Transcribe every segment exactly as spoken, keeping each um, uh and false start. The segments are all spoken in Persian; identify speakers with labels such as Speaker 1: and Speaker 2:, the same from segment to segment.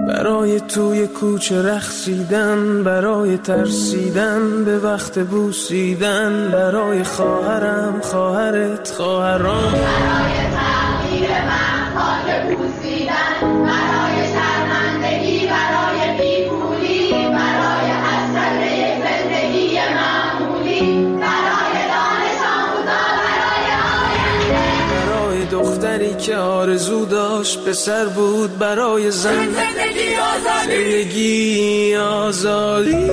Speaker 1: برای توی کوچه رقصیدن، برای ترسیدن به وقت بوسیدن، برای خواهرم خواهرت خواهرام،
Speaker 2: برای تغییر من خاک بوسیدن، برای شرمندگی، برای بیپولی، برای حسرت زندگی معمولی، برای دانش آموزا، برای آینده،
Speaker 1: برای دختری که آرزو داشت پسر بود، برای زن
Speaker 2: زندگی آزادی،
Speaker 1: زندگی آزادی.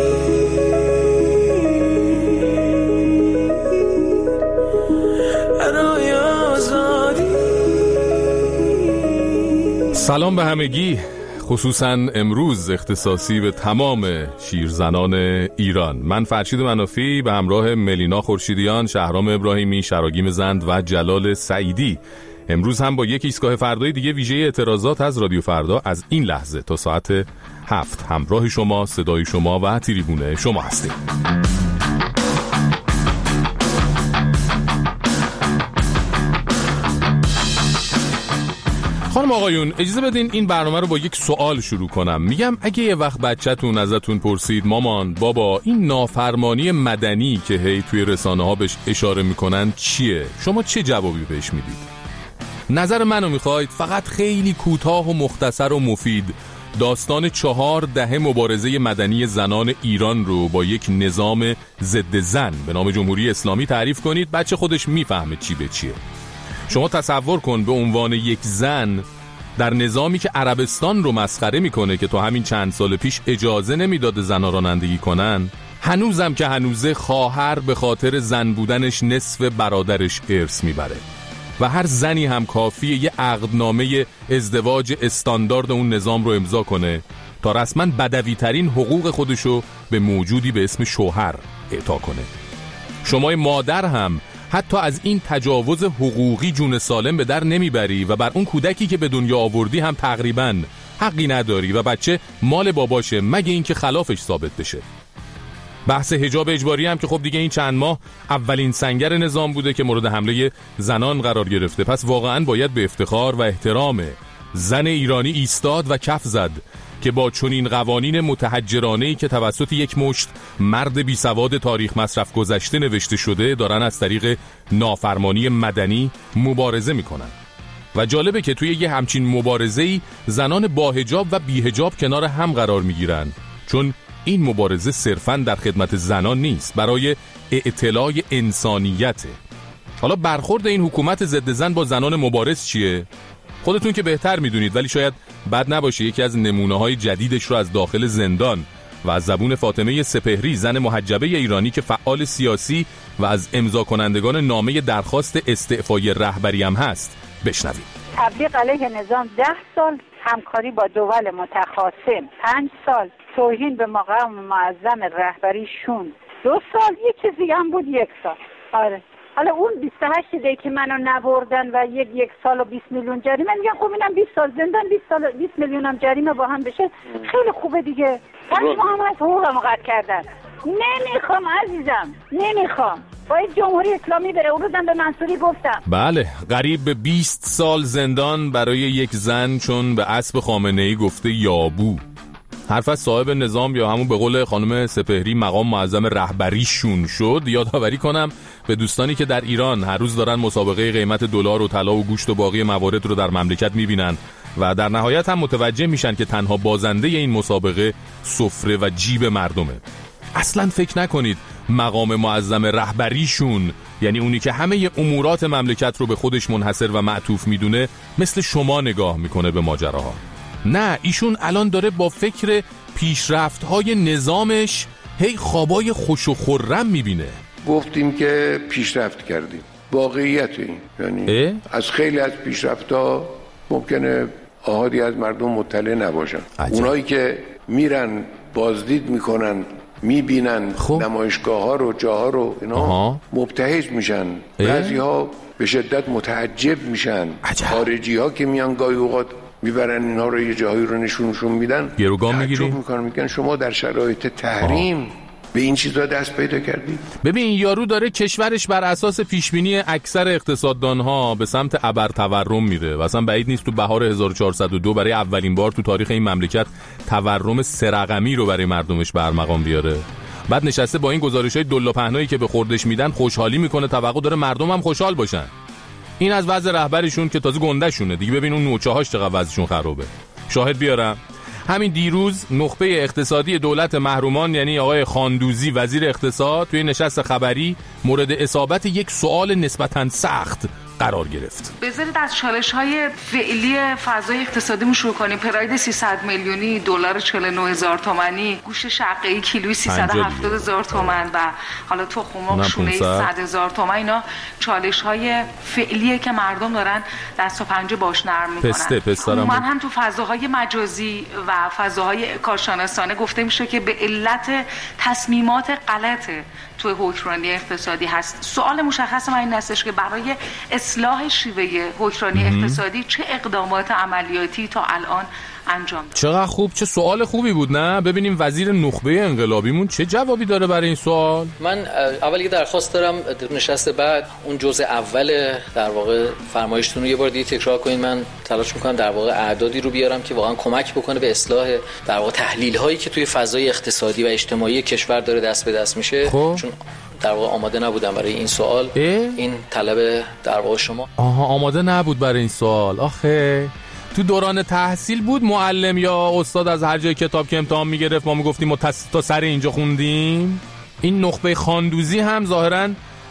Speaker 1: برای آزادی.
Speaker 3: سلام به همگی، خصوصا امروز اختصاصی به تمام شیرزنان ایران. من فرشید منافی به همراه ملینا خورشیدیان، شهرام ابراهیمی، شراگیم زند و جلال سعیدی امروز هم با یک ایستگاه فردای دیگه ویژه اعتراضات از رادیو فردا از این لحظه تا ساعت هفت همراه شما، صدای شما و تریبون شما هستیم. خانم آقایون، اجازه بدین این برنامه رو با یک سوال شروع کنم. میگم اگه یه وقت بچه‌تون ازتون پرسید مامان بابا این نافرمانی مدنی که هی توی رسانه ها بهش اشاره میکنن چیه، شما چه جوابی بهش میدید؟ نظر منو میخواید؟ فقط خیلی کوتاه و مختصر و مفید داستان چهار دهه مبارزه مدنی زنان ایران رو با یک نظام ضد زن به نام جمهوری اسلامی تعریف کنید، بچه خودش میفهمه چی به چیه. شما تصور کن به عنوان یک زن در نظامی که عربستان رو مسخره میکنه که تا همین چند سال پیش اجازه نمیداده زن‌ها رانندگی کنن، هنوزم که هنوزه خواهر به خاطر زن بودنش نصف برادرش ارث میبره و هر زنی هم کافیه یه عقدنامه ازدواج استاندارد اون نظام رو امضا کنه تا رسما بدوی ترین حقوق خودشو به موجودی به اسم شوهر اعطا کنه. شمای مادر هم حتی از این تجاوز حقوقی جون سالم به در نمیبری و بر اون کودکی که به دنیا آوردی هم تقریباً حقی نداری و بچه مال باباشه مگه اینکه خلافش ثابت بشه. بحث حجاب اجباری هم که خب دیگه این چند ماه اولین سنگر نظام بوده که مورد حمله زنان قرار گرفته، پس واقعاً باید به افتخار و احترام زن ایرانی ایستاد و کف زد که با چنین قوانین متحجرانه‌ای که توسط یک مشت مرد بی سواد تاریخ مصرف گذشته نوشته شده دارن از طریق نافرمانی مدنی مبارزه میکنن. و جالبه که توی یه همچین مبارزه‌ای زنان با حجاب و بی حجاب کنار هم قرار میگیرن، چون این مبارزه صرفاً در خدمت زنان نیست، برای اعتلاع انسانیته. حالا برخورد این حکومت ضد زن با زنان مبارز چیه؟ خودتون که بهتر میدونید، ولی شاید بد نباشه یکی از نمونه‌های جدیدش رو از داخل زندان و از زبون فاطمه سپهری، زن محجبه ایرانی که فعال سیاسی و از امضا کنندگان نامه درخواست استعفای رهبری هم هست بشنوید.
Speaker 4: تبلیغ علیه نظام ده سال، همکاری با دول متخاصم پنج سال، توهین به مقام معظم رهبریشون دو سال، یه چیزی هم بود یک سال. آره حالا اون بیست و هشت دی که منو نبردن و یک یک سال و بیست میلیون جریمه، میگن خب اینم بیست سال زندان، بیست سال بیست میلیون هم جریمه با هم بشه، خیلی خوبه دیگه. پس ما هم از حقوقم قطع کردن. نمیخوام عزیزم، نمیخوام. باید جمهوری اسلامی بره. اون روزم به منصوری گفتم.
Speaker 3: بله، قریب به بیست سال زندان برای یک زن چون به اسب خامنه‌ای گفته یابو. حرف از صاحب نظام یا همون به قول خانم سپهری مقام معظم رهبریشون شد. یادآوری کنم به دوستانی که در ایران هر روز دارن مسابقه قیمت دلار و طلا و گوشت و باقی موارد رو در مملکت میبینن و در نهایت هم متوجه میشن که تنها بازنده این مسابقه سفره و جیب مردمه. اصلا فکر نکنید مقام معظم رهبریشون، یعنی اونی که همه امورات مملکت رو به خودش منحصر و معطوف میدونه، مثل شما نگاه میکنه به ماجراها. نه، ایشون الان داره با فکر پیشرفت‌های نظامش هی خوابای خوش و خرم میبینه.
Speaker 5: گفتیم که پیشرفت کردیم، واقعیت این، یعنی اه؟ از خیلی از پیشرفت‌ها ممکنه آحادی از مردم مطلع نباشن. عجب. اونایی که میرن بازدید میکنن، میبینن خب. نمایشگاه ها رو، جاها رو، اینا آها. مبتهج میشن، بعضی ها به شدت متعجب میشن. خارجی ها که میان گاهی اوقات میبرن اینها رو یه جایی رو نشونشون میدن،
Speaker 3: گروگان میگیری؟
Speaker 5: میکنن، میگن شما در شرایط تحریم به این چیزا دست پیدا کردید؟
Speaker 3: ببین یارو داره کشورش بر اساس پیشبینی اکثر اقتصاددانها به سمت ابر تورم میره و اصلا بعید نیست تو بهار هزار و چهارصد و دو برای اولین بار تو تاریخ این مملکت تورم سه رقمی رو برای مردمش برمقام بیاره. بعد نشسته با این گزارش‌های دلا پهنایی که به خوردش میدن خوشحالی میکنه، توقع داره مردم هم خوشحال باشن. این از وضع رهبرشون که تازه گنده شونه دیگه. ببین اون نوچه‌هاش چقدر وضعشون خرابه. شاهد بیارم، همین دیروز نخبه اقتصادی دولت محرومان یعنی آقای خاندوزی وزیر اقتصاد توی نشست خبری مورد اصابت یک سوال نسبتاً سخت قرار گرفت.
Speaker 6: بذارید از چالش‌های فعلی فضای اقتصادیمون شروع کنیم. پراید سیصد میلیونی، دلار چهل و نه هزار تومانی، گوشت شقیقی کیلویی سیصد و هفتاد هزار تومان و حالا تخم مرغ شونه صد هزار تومان. اینا چالش‌های فعلیه که مردم دارن دست و پنجه باش نرم می‌کنن.
Speaker 3: پسته پستارم.
Speaker 6: من هم تو فضاهای مجازی و فضاهای کارشناسانه گفته میشه که به علت تصمیمات غلط توی حکمرانی اقتصادی هست. سوال مشخص من این هستش که برای اصلاح شیوه حکمرانی اقتصادی چه اقدامات عملیاتی تا الان انجام داد؟
Speaker 3: چقدر خوب، چه سوال خوبی بود نه؟ ببینیم وزیر نخبه انقلابیمون چه جوابی داره برای این سوال.
Speaker 7: من اول یه درخواست دارم نشست بعد اون جزء اول در واقع فرمایشتون رو یه بار دیگه تکرار کنین. من تلاش میکنم در واقع اعدادی رو بیارم که واقعا کمک بکنه به اصلاح در واقع تحلیل هایی که توی فضای اقتصادی و اجتماعی کشور داره دست به دست میشه.
Speaker 3: خب.
Speaker 7: چون در واقع آماده نبودم برای این سوال. اه؟ این طلب در واقع شما.
Speaker 3: آها آماده نبود برای این سوال. آخه تو دوران تحصیل بود معلم یا استاد از هر جای کتاب که امتحان میگرفت ما میگفتیم ما تا سر اینجا خوندیم. این نخبه خاندوزی هم ظاهراً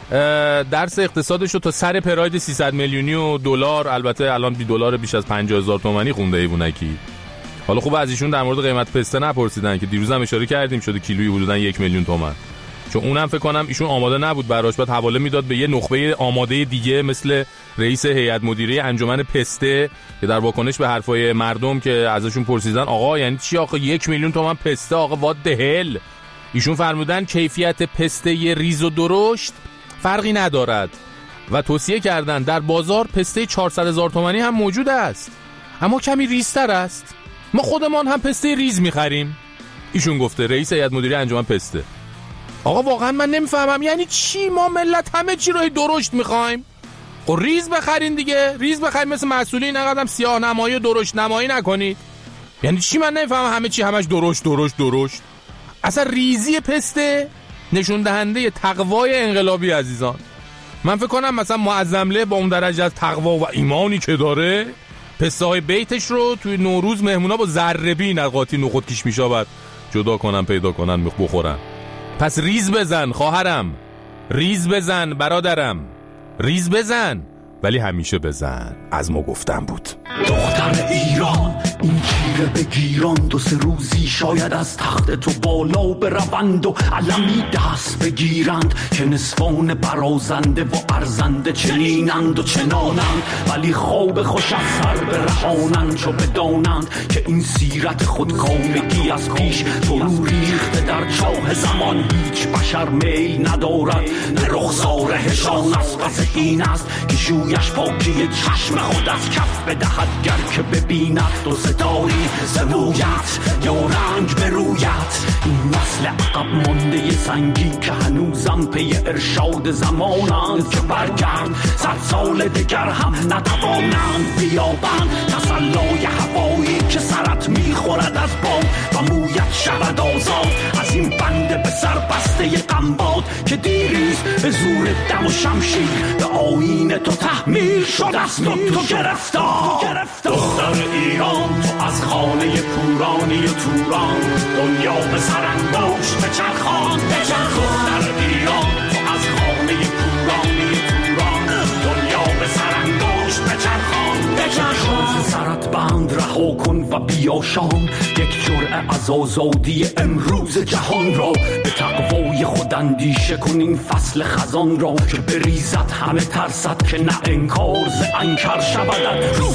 Speaker 3: درس اقتصادش رو تا سر پراید سیصد میلیونی و دلار، البته الان بی دلار بیش از پنجاه هزار تومانی خونده ایوونکی. حالا خوب از ایشون در مورد قیمت پسته نپرسیدن که دیروز هم اشاره کردیم شده کیلویی حدوداً یک میلیون تومان. چون اونم فکر کنم ایشون آماده نبود براش، بعد حواله میداد به یه نخبه آماده دیگه مثل رئیس هیئت مدیره انجمن پسته که در واکنش به حرفای مردم که ازشون پرسیدن آقا یعنی چی آقا یک میلیون تومان پسته آقا وات ده هل، ایشون فرمودن کیفیت پسته ی ریز و درشت فرقی ندارد و توصیه کردن در بازار پسته چهارصد هزار تومانی هم موجود است اما کمی ریزتر است، ما خودمان هم پسته ریز میخریم. ایشون گفته رئیس هیئت مدیره انجمن پسته. آقا واقعا من نمیفهمم یعنی چی؟ ما ملت همه چی رو درشت میخوایم؟ خب ریز بخرین دیگه، ریز بخرین مثل مسئولین، اینقدرم سیاه نمایی درشت نمایی نکنید. یعنی چی؟ من نمیفهمم همه چی همش درشت درشت درشت. اصلا ریزی پسته نشون دهنده تقوای انقلابی عزیزان. من فکر کنم مثلا معظمله با اون درجه از تقوا و ایمانی که داره پسته های بیتش رو توی نوروز مهمونا با ذره از قاطی نخود کیش میشابد جدا کنن پیدا کنن بخورن. پس ریز بزن خواهرم، ریز بزن برادرم، ریز بزن ولی همیشه بزن. از ما گفتم بود.
Speaker 8: دختر ایران این چیره بگیران دو سه روزی شاید از تخت تو بالا بروند و علمی دست بگیرند که نصفان برازنده و ارزنده چنینند و چنانند ولی خواب خوش از سر برهانند چو بدانند که این سیرت خودکامگی از پیش فرو ریخته در چاه زمان هیچ بشر میل ندارد به رخسار هشان است. پس این است که شویش پاکی چشم خود از کف بدهد گر که ببیند دو ستاری زمویت یا رنگ به رویت. این نسل عقب مانده سنگی که هنوزم پی ارشاد زمانند که برگرد صد سال دگر هم نتوانند بیابند تسلای هوایی که سرت میخورد از باد و مویت شود آزاد از این بنده به سر بسته غمباد که دیریز به زور دم و شمشیر به آیین تو تحمیل شده است و تو گرفتار. دختر ایران تو از خانه پورانی و توران دنیا به سرانگشت بچرخان بچرخان. دختر ایران تو از خانه پورانی و توران دنیا به سرانگشت بچرخان بچرخان. سرت بند رها کن و بیا شام یک جرعه از آزادی امروز جهان را به تقوای خود اندیشه کن این فصل خزان را که بریزد همه ترسد که نه انکار ز انکر شود روز جزا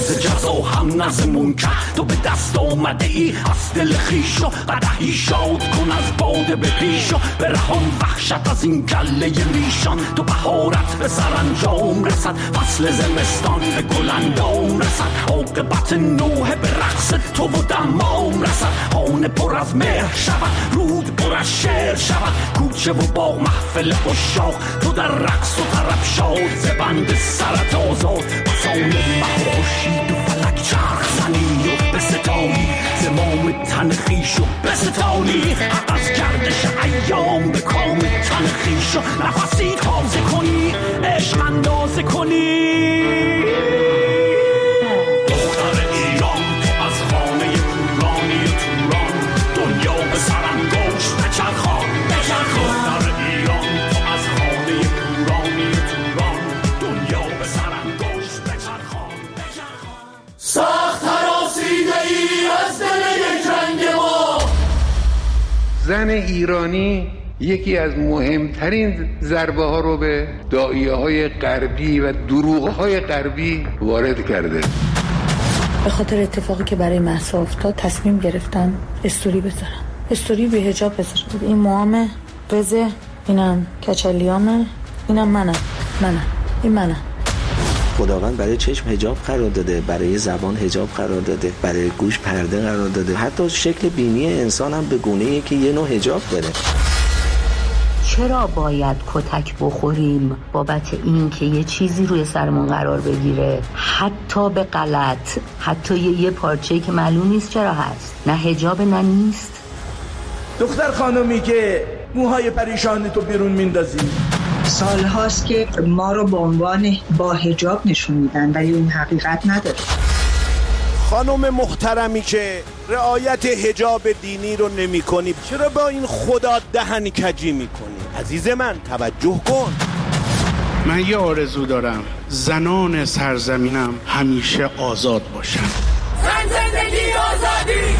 Speaker 8: و هم نظمون کرد. تو به دست آمده ای از دل خیشو قدحی شاد کن از باده به پیشو برهان وحشت از این گله میشان. تو بهارت به سرانجام رسد فصل زمستان به گلندام رسد عاقبت نوح به رقص تو و دمام رسد خانه پر از مهر شود رود پر از شعر شود کوچه و باغ محفل عشاق تو در رقص و طرب شاد زبند سرت آزاد بسان مخاشید و فلک چرخ زنی و بستانی زمام تن خیش و بستانی حق از گردش ایام به کام تن خیش و نفسی تازه کنی عشق اندازه کنی. دختر ایران تو از خانه پورانی توران دنیا به سرانگشت بچرخان بچرخان. دختر ایران تو از خانه پورانی توران دنیا به سرانگشت بچرخان بچرخان.
Speaker 2: سخت هراسیده ای از دل یک رنگ ما.
Speaker 5: زن ایرانی یکی از مهمترین ضربه ها رو به داعیه های غربی و دروغ های غربی وارد کرده.
Speaker 9: به خاطر اتفاقی که برای مهسا افتاد تصمیم گرفتم استوری بذارم، استوری بی حجاب بذارم. این موامه قزه، اینم کچلیامه، اینم منم منم این منم.
Speaker 10: خداوند برای چشم حجاب قرار داده، برای زبان حجاب قرار داده، برای گوش پرده قرار داده، حتی شکل بینی انسان هم به گونه‌ای که یه نوع حجاب داره.
Speaker 11: چرا باید کتک بخوریم بابت این که یه چیزی روی سرمون قرار بگیره، حتی به غلط، حتی یه, یه پارچه‌ای که معلوم نیست چرا هست، نه حجاب نه نیست.
Speaker 12: دختر خانومی که موهای پریشان تو بیرون میندازی،
Speaker 13: سال هاست که ما رو به عنوان با حجاب نشون میدن ولی اون حقیقت نداره.
Speaker 12: خانم محترمی که رعایت حجاب دینی رو نمی کنی، چرا با این خدا دهن کجی می کنی؟ عزیز من توجه کن.
Speaker 14: من یه آرزو دارم، زنان سرزمینم همیشه آزاد باشن.
Speaker 2: زن زندگی آزادی.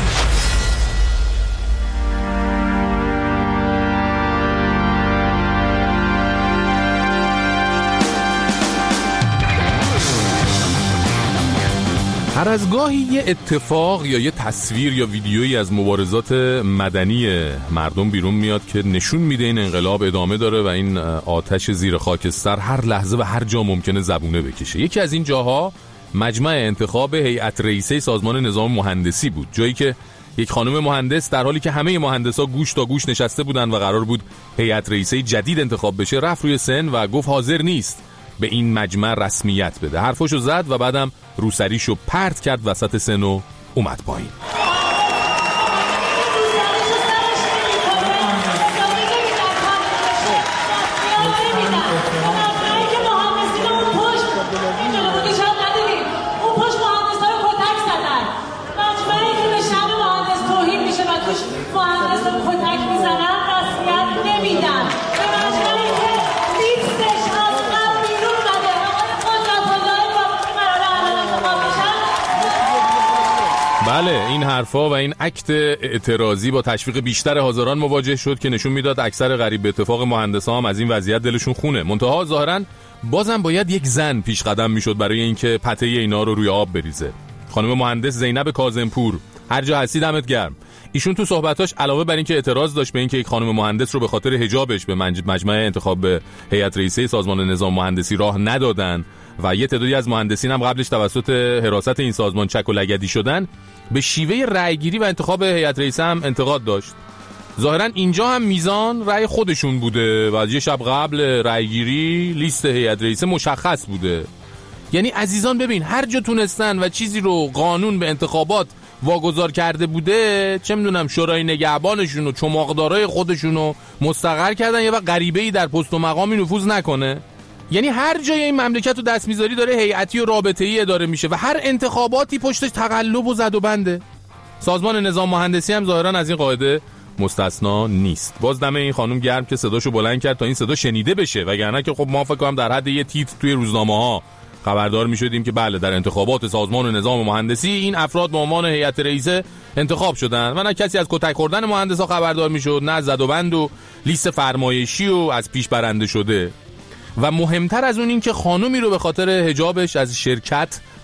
Speaker 3: هر از گاهی یه اتفاق یا یه تصویر یا ویدیویی از مبارزات مدنی مردم بیرون میاد که نشون میده این انقلاب ادامه داره و این آتش زیر خاکستر هر لحظه و هر جا ممکنه زبونه بکشه. یکی از این جاها مجمع انتخاب هیئت رئیسه سازمان نظام مهندسی بود، جایی که یک خانم مهندس در حالی که همه مهندسا گوش تا گوش نشسته بودن و قرار بود هیئت رئیسه جدید انتخاب بشه، رفت روی سن و گفت حاضر نیست به این مجمع رسمیت بده. حرفشو زد و بعدم روسریشو پرت کرد وسط سن و اومد پایین. بله، این حرفا و این اکت اعتراضی با تشویق بیشتر هزاران مواجه شد که نشون میداد اکثر غریب به اتفاق مهندسا هم از این وضعیت دلشون خونه. منتها ظاهراً بازم باید یک زن پیش قدم میشد برای اینکه پته اینا رو روی آب بریزه. خانم مهندس زینب کاظمپور، هر جا هستی دمت گرم. ایشون تو صحبتاش علاوه بر اینکه اعتراض داشت به اینکه یک خانم مهندس رو به خاطر حجابش به مجمع انتخاب به هیئت رئیسه سازمان نظام مهندسی راه ندادن و یه تعدادی از مهندسین هم قبلش توسط حراست این سازمان چک و لگدی شدن، به شیوه رأیگیری و انتخاب هیئت رئیسه هم انتقاد داشت. ظاهرا اینجا هم میزان رأی خودشون بوده و از یه شب قبل رأیگیری لیست هیئت رئیسه مشخص بوده. یعنی عزیزان ببین، هر جا تونستن و چیزی رو قانون به انتخابات واگذار کرده بوده، چه میدونم شورای نگهبانشون و چماقدارای خودشون رو مستقر کردن یه وقت غریبه‌ای در پست و مقامی نفوذ نکنه. یعنی هر جای این مملکت و دستمیزاری داره هیئتی و رابطه‌ای اداره میشه و هر انتخاباتی پشتش تقلب و زد و بنده. سازمان نظام مهندسی هم ظاهرا از این قاعده مستثنا نیست. باز دم این خانم گرم که صداشو بلند کرد تا این صدا شنیده بشه، وگرنه که خب ما فکر کنم در حد یه تیتر توی روزنامه‌ها خبردار می‌شدیم که بله در انتخابات سازمان نظام مهندسی این افراد به عنوان هیئت رئیسه انتخاب شدن و نه کسی از کتک خوردن مهندسا خبردار میشد، نه زد و بند و لیست فرمایشی و از پیش برنده شده. و مهمتر از اون این که خانومی رو به خاطر حجابش از شرکت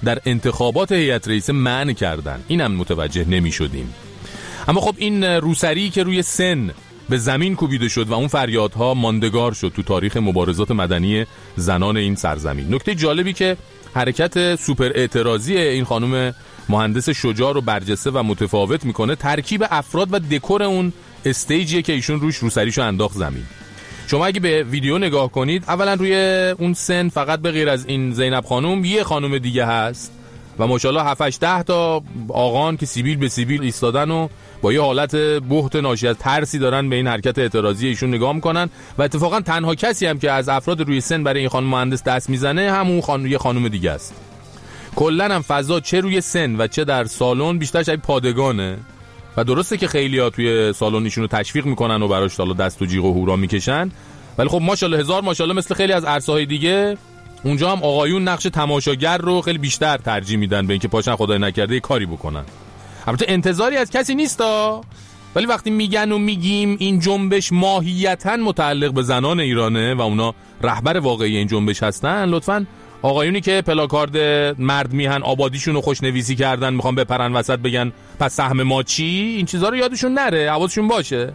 Speaker 3: در انتخابات هیئت رئیسه منع کردن. اینم متوجه نمی شدیم. اما خب این روسری که روی سن به زمین کوبیده شد و اون فریادها ماندگار شد تو تاریخ مبارزات مدنی زنان این سرزمین. نکته جالبی که حرکت سوپر اعتراضی این خانم مهندس شجاع رو برجسته و متفاوت میکنه ترکیب افراد و دکور اون استیجیه که ایشون روش روسریشو انداخت زمین. شما اگه به ویدیو نگاه کنید اولا روی اون سن فقط به غیر از این زینب خانم یه خانم دیگه هست و ماشاءالله هفت هشت ده تا آقان که سیبیل به سیبیل ایستادن و با یه حالت بهت ناشی از ترسی دارن به این حرکت اعتراضی ایشون نگاه میکنن و اتفاقا تنها کسی هم که از افراد روی سن برای این خانم مهندس دست میزنه همون خانم یه خانم دیگه است. کلا هم فضا چه روی سن و چه در سالن بیشتر شبیه پادگانه و درسته که خیلی‌ها توی سالن ایشونو تشویق میکنن و براش حالا دست و جیغ و هورا میکشن، ولی خب ماشاءالله هزار ماشاءالله مثل خیلی از عرصه‌های دیگه اونجا هم آقایون نقش تماشاگر رو خیلی بیشتر ترجیح میدن به اینکه پاشن خدای نکرده کاری بکنن. البته انتظاری از کسی نیستا، ولی وقتی میگن و میگیم این جنبش ماهیتاً متعلق به زنان ایرانه و اونا رهبر واقعی این جنبش هستن، لطفاً آقایونی که پلاکارد مرد میهن آبادیشون رو خوشنویسی کردن میخوان بپرن وسط بگن پس سهم ما چی، این چیزا رو یادشون نره، حواسشون باشه.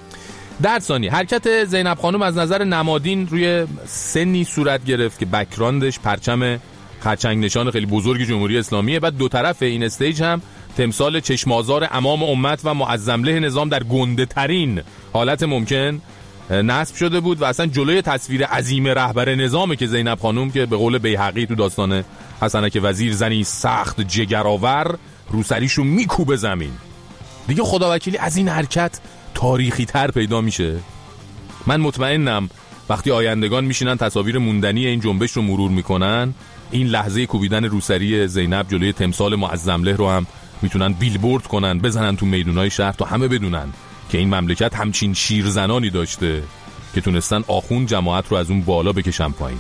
Speaker 3: در ثانی حرکت زینب خانم از نظر نمادین روی سنی صورت گرفت که بک‌گراندش پرچم خرچنگ نشان خیلی بزرگ جمهوری اسلامیه و دو طرف این استیج هم تمثال چشمازار امام امت و معظمله نظام در گنده ترین حالت ممکن نصب شده بود و اصلا جلوی تصویر عظیم رهبر نظامه که زینب خانم که به قول بیهقی تو داستان حسنک وزیر زنی سخت جگرآور روسریشو میکوبه زمین. دیگه خداوکیلی از این حرکت تاریخی تر پیدا میشه. من مطمئنم وقتی آیندگان میشینن تصاویر موندنی این جنبش رو مرور میکنن، این لحظه کوبیدن روسری زینب جلوی تمثال معظمله رو هم میتونن بیلبورد کنن بزنن تو میدونای شهر تا همه بدونن که این مملکت همچین شیرزنانی داشته که تونستن آخون جماعت رو از اون بالا بکشن پایین.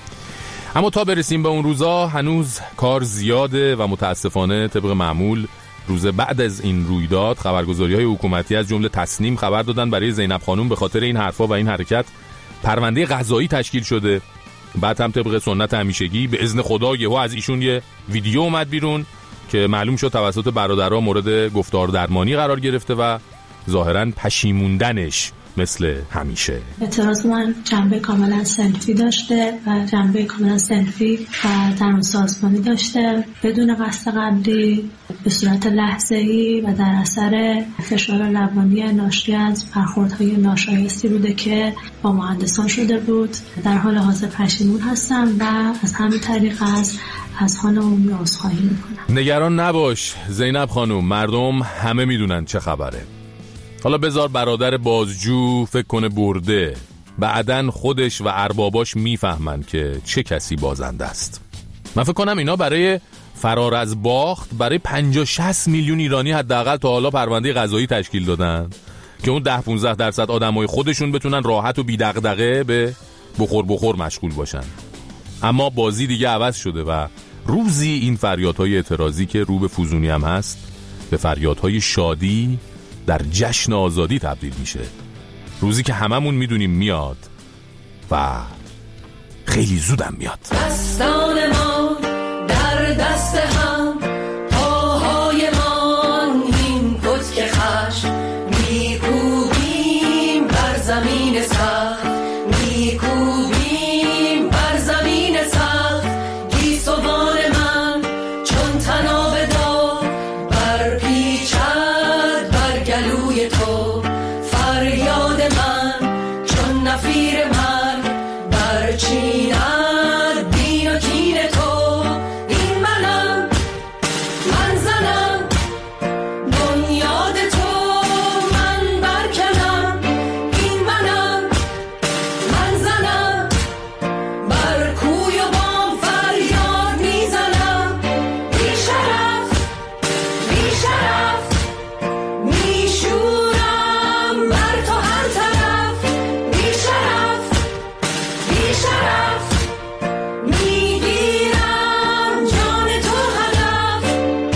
Speaker 3: اما تا برسیم به اون روزا هنوز کار زیاده و متاسفانه طبق معمول روز بعد از این رویداد خبرگزاری‌های حکومتی از جمله تصنیم خبر دادن برای زینب خانم به خاطر این حرفا و این حرکت پرونده قضایی تشکیل شده. بعد هم طبق سنت همیشگی به اذن خدا یهو از ایشون یه ویدیو اومد بیرون که معلوم شد توسط برادرها مورد گفتار درمانی قرار گرفته و ظاهراً پشیموندنش مثل همیشه.
Speaker 15: اعتراض من جنبه کاملا صنفی داشته و جنبه کاملا صنفی و درون سازمانی داشته، بدون قصد قبلی، به صورت لحظه‌ای و در اثر فشار روانی ناشی از برخوردهای ناشایستی بوده که با مهندسان شده بود. در حال حاضر پشیمون هستم و از همین طریق از از خانم عذرخواهی میکنم.
Speaker 3: نگران نباش زینب خانم، مردم همه میدونن چه خبره. حالا بذار برادر بازجو فکر کنه برده، بعدن خودش و ارباباش میفهمن که چه کسی بازنده است. من فکر کنم اینا برای فرار از باخت برای پنجاه شصت میلیون ایرانی حداقل تا حالا پرونده قضایی تشکیل دادن که اون ده پانزده درصد آدمای خودشون بتونن راحت و بی دغدغه به بخور بخور مشغول باشن. اما بازی دیگه عوض شده و روزی این فریادهای اعتراضی که رو به فوزونی هم هست به فریادهای شادی در جشن آزادی تبدیل میشه. روزی که هممون میدونیم میاد و خیلی زودم میاد.
Speaker 2: دستان ما در دست هم، پاهای ما این کتک خشم، میکوبیم بر زمین سخت، میکوبیم بر زمین سخت. گیسوان من چون تناب دار بر پیچد بر گلوی تو، فریاد من چون نفیر من برچیند دین و کین تو. این منم، من زنم، بنیاد تو من برکنم. این منم، من زنم، بر کوی و بام فریاد میزنم. بی شرف، بی شرف، میشورم بر تو هر طرف. بی شرف، بی شرف، میگیرم جان تو هدف.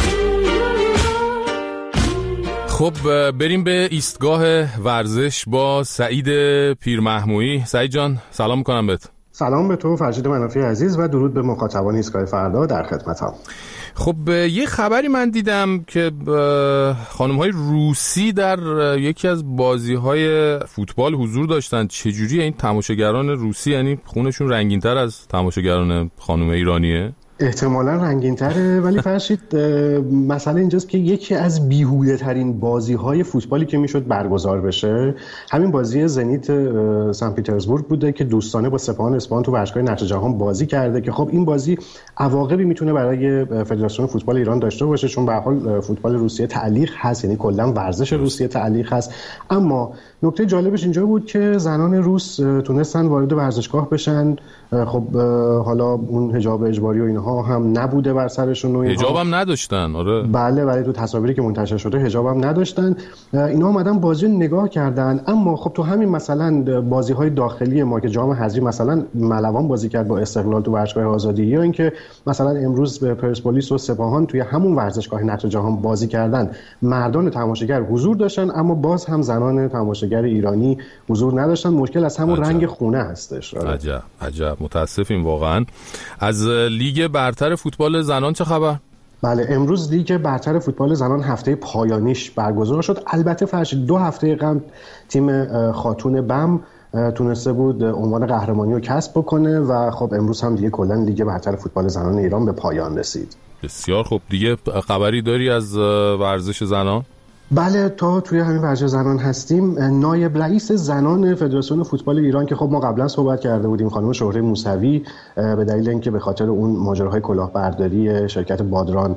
Speaker 3: خب بریم به ایستگاه ورزش با سعید پیرمحمویی. سعید جان سلام میکنم بهت.
Speaker 16: سلام به تو فرشید منافی عزیز و درود به مخاطبان ایستگاه فردا، در خدمتم.
Speaker 3: خب یه خبری من دیدم که خانم‌های روسی در یکی از بازی‌های فوتبال حضور داشتن. چجوریه این تماشاگران روسی؟ یعنی خونشون رنگین‌تر از تماشاگران خانم ایرانیه؟
Speaker 16: احتمالاً رنگین‌تره، ولی فرشید مسئله اینجاست که یکی از بیهوده ترین بازی‌های فوتبالی که میشد برگزار بشه همین بازی زنیت سن پیترزبورگ بوده که دوستانه با سپاهان اصفهان تو باشگاه نقش جهان بازی کرده که خب این بازی عواقبی میتونه برای فدراسیون فوتبال ایران داشته باشه، چون به هر حال فوتبال روسیه تعلیق هست، یعنی کلا ورزش روسیه تعلیق هست. اما نکته جالبش اینجا بود که زنان روس تونستن وارد ورزشگاه بشن. خب حالا اون حجاب اجباری و اینها هم نبوده بر سرشون و اینها.
Speaker 3: حجاب هم نداشتن. آره
Speaker 16: بله ولی تو تصاویری که منتشر شده حجاب هم نداشتن. اینا اومدن بازی نگاه کردن، اما خب تو همین مثلا بازی‌های داخلی ما که جام حذفی مثلا ملوان بازی کرد با استقلال تو ورزشگاه آزادی، یا اینکه مثلا امروز به پرسپولیس و سپاهان توی همون ورزشگاه نقش جهان بازی کردن، مردان تماشاگر حضور داشتن اما باز هم زنان تماشاگر ایرانی حضور نداشتن. مشکل از همون عجب. رنگ خونه هستش. آره.
Speaker 3: عجب عجب متاسفیم واقعا. از لیگ برتر فوتبال زنان چه خبر؟
Speaker 16: بله امروز لیگ برتر فوتبال زنان هفته پایانیش برگزار شد. البته فرشید دو هفته قبل تیم خاتون بم تونسته بود عنوان قهرمانی رو کسب بکنه و خب امروز هم دیگه کلا لیگ برتر فوتبال زنان ایران به پایان رسید.
Speaker 3: بسیار خوب. دیگه خبری داری از ورزش زنان؟
Speaker 16: بله تا توی همین ورزش زنان هستیم، نایب رئیس زنان فدراسیون فوتبال ایران که خب ما قبلا صحبت کرده بودیم، خانم شهره موسوی، به دلیل اینکه به خاطر اون ماجراهای کلاهبرداری شرکت بادران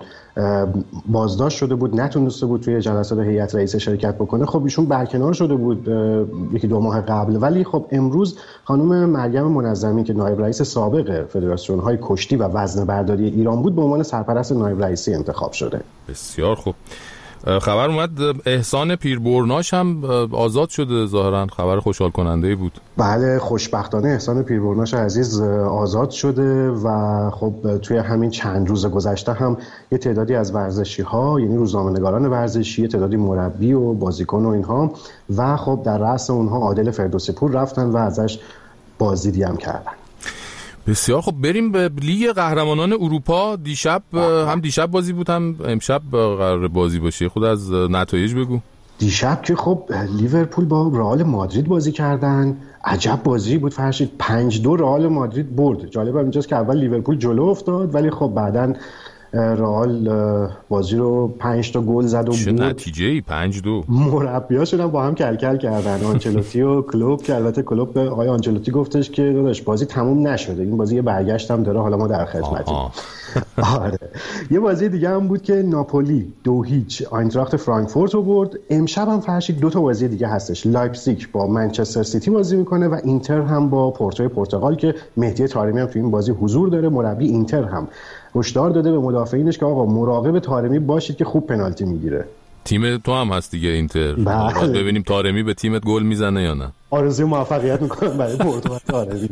Speaker 16: بازداشت شده بود، نتونسته بود توی جلسات هیئت رئیسه شرکت بکنه. خب ایشون برکنار شده بود یکی دو ماه قبل، ولی خب امروز خانم مریم منظمی که نایب رئیس سابق فدراسیون های کشتی و وزنه برداری ایران بود به عنوان سرپرست نایب رئیسی انتخاب شده.
Speaker 3: بسیار خوب. خبر اومد احسان پیربرناش هم آزاد شده، ظاهرا خبر خوشحال کننده بود.
Speaker 16: بله خوشبختانه احسان پیربرناش عزیز آزاد شده و خب توی همین چند روز گذشته هم یه تعدادی از ورزشی ها، یعنی روزنامه‌نگاران ورزشی، یه تعدادی مربی و بازیکن و اینها و خب در رأس اونها عادل فردوسی پور رفتن و ازش بازدیدی هم کردن.
Speaker 3: بسیار خب بریم به لیگ قهرمانان اروپا. دیشب هم دیشب بازی بود هم امشب قرار بازی باشه. خود از نتایج بگو.
Speaker 16: دیشب که خب لیورپول با رئال مادرید بازی کردن. عجب بازی بود فرشید. پنج دو رئال مادرید برد. جالب اینجاست که اول لیورپول جلو افتاد ولی خب بعدن رئال بازی رو پنج تا گل زد و
Speaker 3: چه بود. نتیجه‌ای پنج دو.
Speaker 16: مربیاشون هم با هم کلکل کردن، آنچلوتی و کلوب، که البته کلوب به آقای آنچلوتی گفتش که داداش بازی تموم نشده، این بازی یه برگشت هم داره، حالا ما در خدمتیم. آره. یه بازی دیگه هم بود که ناپولی دو هیچ آینتراخت فرانکفورت رو برد. امشب هم فرشید دو تا بازی دیگه هستش. لایپزیگ با منچستر سیتی بازی میکنه و اینتر هم با پورتو پرتغال که مهدی طارمی هم تو این بازی حضور داره. مربی اینتر هم هشدار داده به مدافعینش که آقا مراقب طارمی باشید که خوب پنالتی میگیره.
Speaker 3: تیم تو هم هست دیگه اینتر. بله. ببینیم طارمی به تیمت گل میزنه یا نه.
Speaker 16: آرزوی موفقیت میکنم برای پورتو و طارمی.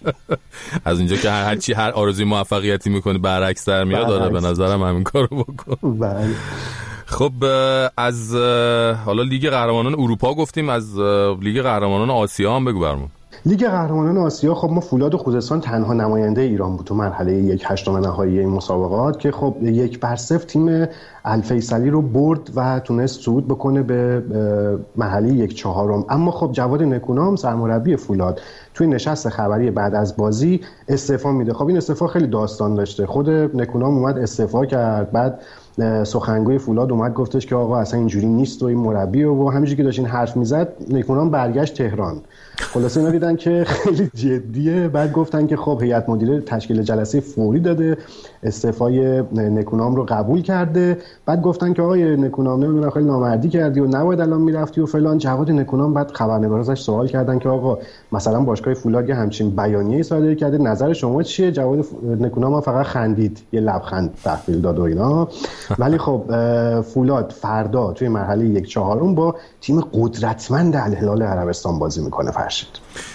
Speaker 3: از اینجا که هر چی هر آرزوی موفقیتی میکنه برعکس در میاد. داره به نظرم همین کارو بکن.
Speaker 16: بله.
Speaker 3: خب از حالا لیگ قهرمانان اروپا گفتیم، از لیگ قهرمانان آسیا هم بگو برامون.
Speaker 16: لیگ قهرمانان آسیا خب ما فولاد و خوزستان تنها نماینده ایران بود تو مرحله یک هشتم نهایی این مسابقات که خب یک بر صفر تیم الفیصلی رو برد و تونست صعود بکنه به مرحله یک چهارم. اما خب جواد نکونام سرمربی فولاد توی نشست خبری بعد از بازی استعفا میده. خب این استعفا خیلی داستان داشته. خود نکونام اومد استعفا کرد، بعد سخنگوی فولاد اومد گفتش که آقا اصلا اینجوری نیست و این مربی و همینجوری که داشتین حرف میزد نکونام برگشت تهران. خلاصه اینا دیدن که خیلی جدیه، بعد گفتن که خب هیئت مدیره تشکیل جلسه فوری داده، استعفای نکونام رو قبول کرده. بعد گفتن که آقای نکونام نمیدونم خیلی نامردی کردی و نباید الان میرفتی و فلان. جواد نکونام بعد خبرنگارازش سوال کردن که آقا مثلا باشگاه فولاد یه همچین بیانیه‌ای صادر کرده، نظر شما چیه؟ جواد نکونام فقط خندید، یه لبخند تحویل داد و اینا. ولی خب فولاد فردا توی مرحله یک چهارم با تیم قدرتمند الهلال عربستان بازی میکنه. فرشید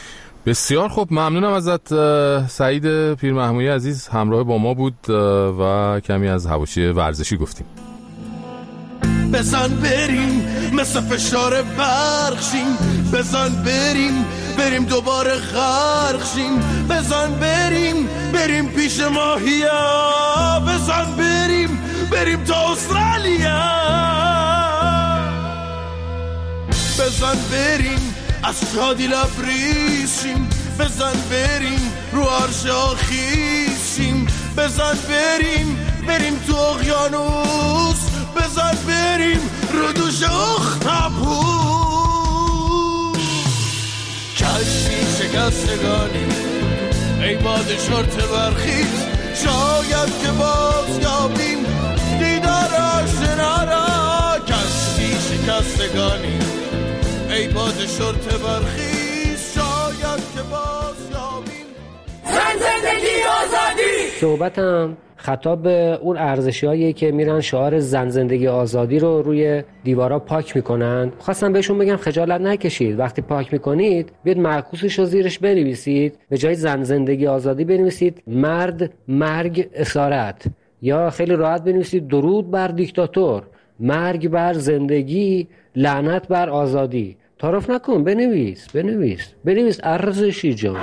Speaker 3: بسیار خوب، ممنونم ازت سعید پیرمحمودی عزیز، همراه با ما بود و کمی از حواشی ورزشی گفتیم.
Speaker 2: بزن بریم مثل فشار برق شیم، بزن بریم بریم دوباره غرق شیم. بزن بریم بریم پیش ماهیا، بزن بریم بریم تا استرالیا، بزن بریم از شادی لبریز شیم، بزن بریم رو عرش آخیز شیم، بزن بریم بریم تو اقیانوس، بزن بریم رو دوش اختاپوس. کشتی شکستگانی ای باد شرط برخیز، شاید که باز یابیم دیدار آشنا را. کشتی شکستگانی ای باد شرط برخیز، شاید که باز یابیم زن زندگی آزادی.
Speaker 17: صحبتم خطاب به اون ارزشیایی که میرن شعار زن زندگی آزادی رو روی دیوارا پاک میکنن. خواستم بهشون بگم خجالت نکشید، وقتی پاک میکنید بیاید معکوسش رو زیرش بنویسید، به جای زن زندگی آزادی بنویسید مرد مرگ اسارت، یا خیلی راحت بنویسید درود بر دیکتاتور، مرگ بر زندگی، لعنت بر آزادی. تعارف نکن، بنویس بنویس بنویس ارزشی جان.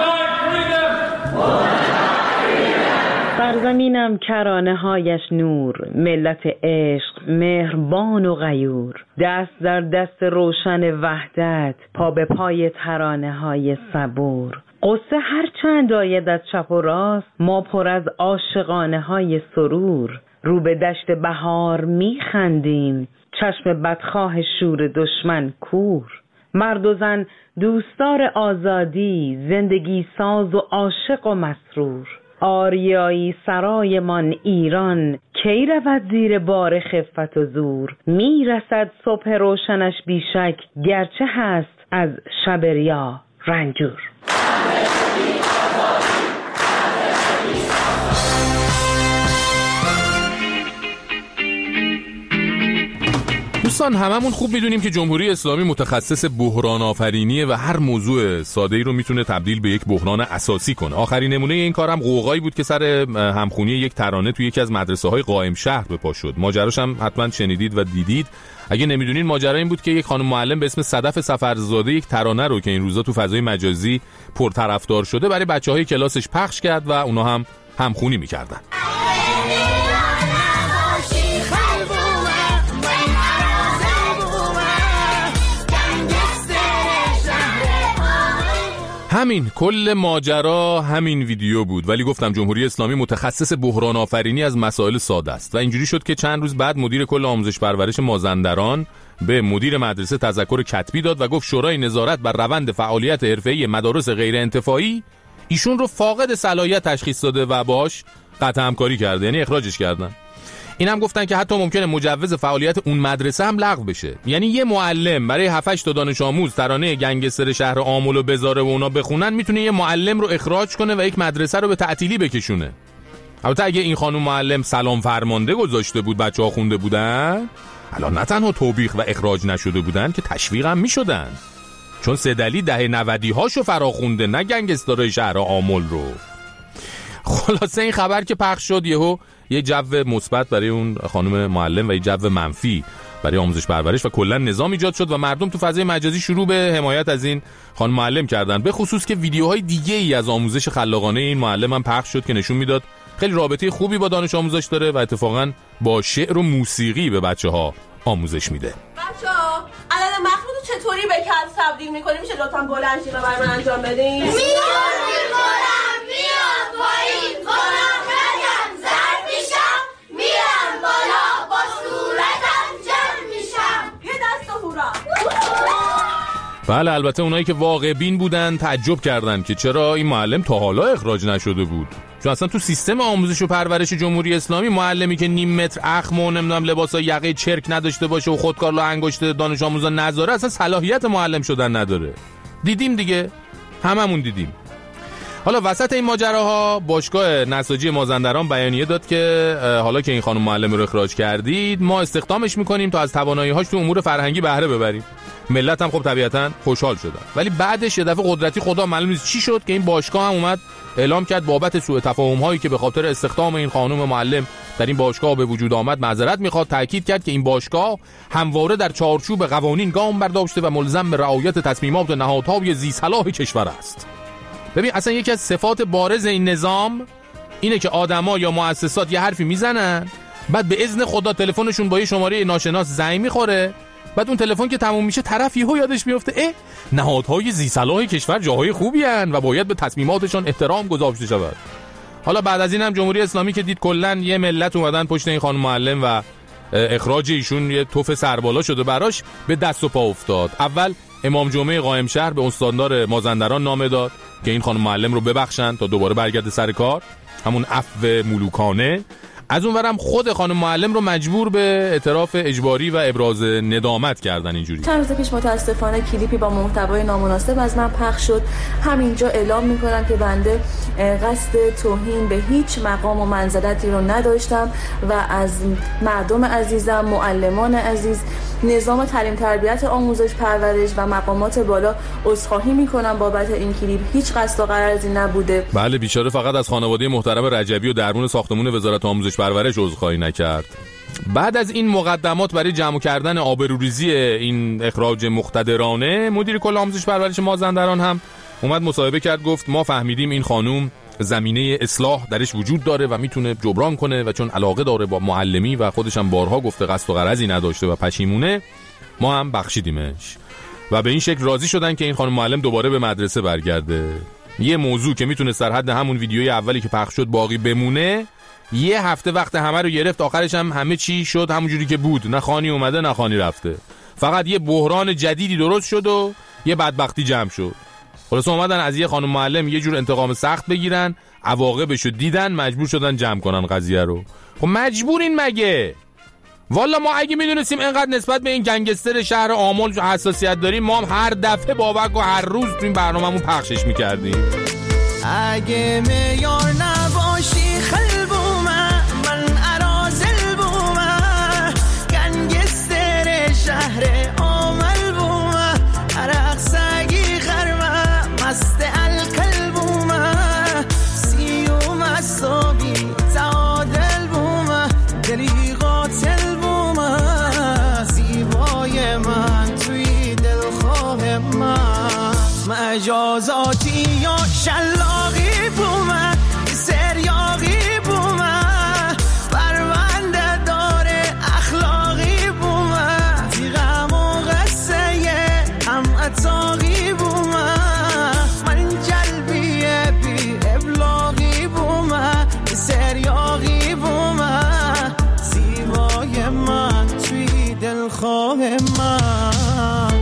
Speaker 18: سرزمینم کرانه هایش نور، ملت عشق مهربان و غیور، دست در دست روشن وحدت، پا به پای ترانه های صبور. قصه هر چند آید از چپ و راست، ما پر از عاشقانه های سرور. رو به دشت بهار می خندیم، چشم بدخواه شور دشمن کور. مرد و زن دوستار آزادی، زندگی ساز و عاشق و مسرور. آریایی سرایمان ایران، کی رود زیر بار خفت و زور. می رسد صبح روشنش بیشک، گرچه هست از شب ریا رنجور.
Speaker 3: دوستان هممون خوب میدونیم که جمهوری اسلامی متخصص بحران آفرینیه و هر موضوع ساده‌ای رو میتونه تبدیل به یک بحران اساسی کنه. آخرین نمونه این کارم قوقایی بود که سر همخونی یک ترانه توی یکی از مدرسه‌های قائم شهر به پا شد. ماجراش هم حتما شنیدید و دیدید. اگه نمیدونین ماجرا این بود که یک خانم معلم به اسم صدف سفرزاده یک ترانه رو که این روزا تو فضای مجازی پرطرفدار شده برای بچه‌های کلاسش پخش کرد و اونا هم همخونی می‌کردن. همین کل ماجرا همین ویدیو بود، ولی گفتم جمهوری اسلامی متخصص بحران آفرینی از مسائل ساده است و اینجوری شد که چند روز بعد مدیر کل آموزش پرورش مازندران به مدیر مدرسه تذکر کتبی داد و گفت شورای نظارت بر روند فعالیت حرفه‌ای مدارس غیر انتفاعی ایشون رو فاقد صلاحیت تشخیص داده و باهاش قطع همکاری کرده، یعنی اخراجش کردن. این هم گفتن که حتی ممکنه مجوز فعالیت اون مدرسه هم لغو بشه. یعنی یه معلم برای هفت هشت تا دانش آموز ترانه گنگستر شهر آمل و بذاره و اونا بخونن میتونه یه معلم رو اخراج کنه و یک مدرسه رو به تعطیلی بکشونه. البته اگه این خانم معلم سلام فرمانده گذاشته بود بچه‌ها خونده بودن، الان نه تنها توبیخ و اخراج نشده بودن که تشویق هم میشدن، چون سدلی دهه نودی هاشو فراخونده، نه گنگسترای شهر آمل رو. خلاصه این خبر که پخش شد یهو یه جو مثبت برای اون خانم معلم و یه جو منفی برای آموزش پرورش و کلا نظام ایجاد شد و مردم تو فضای مجازی شروع به حمایت از این خانم معلم کردن، به خصوص که ویدیوهای دیگه ای از آموزش خلاقانه این معلم هم پخش شد که نشون میداد خیلی رابطه خوبی با دانش آموزش داره و اتفاقا با شعر و موسیقی به بچه‌ها آموزش میده.
Speaker 19: بچه‌ها علل مخلوط چطوری به کد تبدیل می‌کنیم؟ میشه لطفاً بلند شید و برام انجام بدین؟ میاد می‌کنم، میاد پایین کنم، رگم زرد میشم، میرم بالا با صورتم جمع میشم. یه دست هورا.
Speaker 3: بله، البته اونایی که واقع بین بودن تعجب کردن که چرا این معلم تا حالا اخراج نشده بود، چون اصلا تو سیستم آموزش و پرورش جمهوری اسلامی معلمی که نیم متر اخم و نمیدونم لباسای یقه چرک نداشته باشه و خودکار لا انگشت دانش آموزا نذاره اصلا صلاحیت معلم شدن نداره. دیدیم دیگه، هممون دیدیم. حالا وسط این ماجراها باشگاه نساجی مازندران بیانیه داد که حالا که این خانم معلم رو اخراج کردید ما استخدامش میکنیم تا از توانایی‌هاش تو امور فرهنگی بهره ببریم. ملت هم خب طبیعتاً خوشحال شدن، ولی بعدش یه دفعه قدرتی خدا معلوم نیست چی شد که این باشگاه هم اومد اعلام کرد بابت سوء تفاهم هایی که به خاطر استخدام این خانم معلم در این باشگاه به وجود آمد معذرت میخواد. تاکید کرد که این باشگاه همواره در چارچوب قوانین گام برداشته و ملزم به رعایت تصمیمات نهادهای ذی صلاح کشور است. ببین اصلا یکی از صفات بارز این نظام اینه که آدما یا مؤسسات یه حرفی میزنن، بعد به اذن خدا تلفنشون با یه شماره ناشناس زنگ میخوره، بعد اون تلفن که تموم میشه طرف یهو یادش میفته اه نهادهای ذی صلاح کشور جاهای خوبی ان و باید به تصمیماتشان احترام گذاشته شود. حالا بعد از این هم جمهوری اسلامی که دید کلا یه ملت اومدن پشت این خانم معلم و اخراج ایشون یه توف سربالا شده براش، به دست و پا افتاد. اول امام جمعه قائم شهر به استاندار مازندران نامه داد که این خانم معلم رو ببخشن تا دوباره برگرده سر کار، همون عفو ملوکانه. از اونورم خود خانم معلم رو مجبور به اعتراف اجباری و ابراز ندامت کردن. اینجوری
Speaker 20: چند روز پیش متاسفانه کلیپی با محتوای نامناسب از من پخش شد. همینجا اعلام میکنم که بنده قصد توهین به هیچ مقام و منزلتی رو نداشتم و از مردم عزیزم، معلمان عزیز، نظام تعلیم تربیت آموزش پرورش و مقامات بالا عذرخواهی میکنم بابت این کلیپ. هیچ قصد و غرضی نبوده.
Speaker 3: بله بیچاره فقط از خانواده محترم رجبی و درون ساختمان وزارت آموزش پرورش عذرخواهی نکرد. بعد از این مقدمات برای جمع کردن آبروریزی این اخراج مقتدرانه، مدیر کل آموزش پرورش مازندران هم اومد مصاحبه کرد، گفت ما فهمیدیم این خانوم زمینه اصلاح درش وجود داره و میتونه جبران کنه و چون علاقه داره با معلمی و خودش هم بارها گفته قصد و غرضی نداشته و پشیمونه، ما هم بخشیدیمش و به این شکل راضی شدن که این خانم معلم دوباره به مدرسه برگرده. یه موضوع که میتونه در حد همون ویدیوی اولی که پخش شد باقی بمونه، یه هفته وقت همه رو گرفت، آخرش هم همه چی شد همونجوری که بود، نه خانی اومده نه خانی رفته، فقط یه بحران جدیدی درست شد و یه بدبختی جمع شد. خلاص اومدن از یه خانم معلم یه جور انتقام سخت بگیرن، عواقبشو دیدن، مجبور شدن جمع کنن قضیه رو. خب مجبورین مگه؟ والا ما اگه میدونستیم اینقدر نسبت به این گنگستر شهر آمل حساسیت داریم، ما هم هر دفعه بابک و هر روز تو این برنامه‌مون پخشش میکردیم.
Speaker 1: اگه میار نباشی خلبومه من ارازل بومه، گنگستر شهر آمل بومه، عرق سگی خرمه مست الکل بومه، سیوم اصابی تعادل بومه، دلی قاتل بومه، زیبای من توی دلخواه من، مجازاتی یا شلاقی بومه، سریاقی بومه، پرونده داره اخلاقی بومه، تیغم و قصه هم اتاقی بومه، من جلبیه بی ابلاغی بومه، سریاقی بومه، زیبای من توی دلخواه من.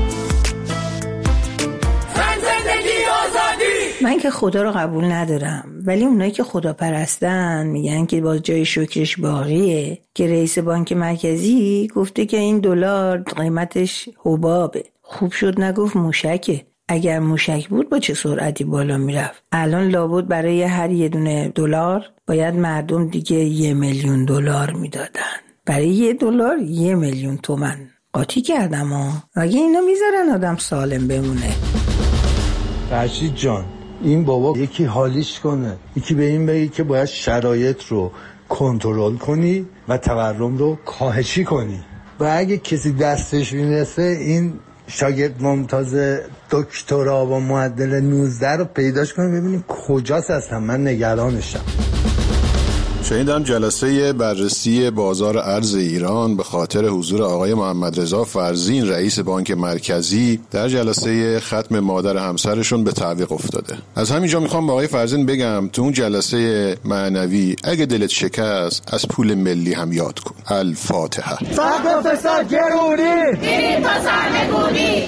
Speaker 11: من که خدا رو قبول ندارم، ولی اونایی که خدا پرستن میگن که باز جای شکرش باقیه که رئیس بانک مرکزی گفته که این دلار قیمتش حبابه. خوب شد نگفت موشکه. اگر موشک بود با چه سرعتی بالا میرفت. الان لابد برای هر یه دونه دلار باید مردم دیگه یه میلیون دلار میدادن. برای یه دلار یه میلیون تومن. قاطی کردم ها. اگه اینا میذارن آدم سالم بمونه.
Speaker 21: فرشید جان، این بابا یکی حالیش کنه، یکی به این بگی که باید شرایط رو کنترل کنی و تورم رو کاهشی کنی. و اگه کسی دستش میرسه این شاگرد ممتاز دکترا و معدل نوزده رو پیداش کنه ببینیم کجاست. هستم من نگرانشم.
Speaker 22: شنیدم جلسه بررسی بازار ارز ایران به خاطر حضور آقای محمد رضا فرزین رئیس بانک مرکزی در جلسه ختم مادر همسرشون به تعویق افتاده. از همینجا میخوام به آقای فرزین بگم تو اون جلسه معنوی اگه دلت شکست از پول ملی هم یاد کن. الفاتحه.
Speaker 1: سقف فساد گرونی میریم تا سرنگونی.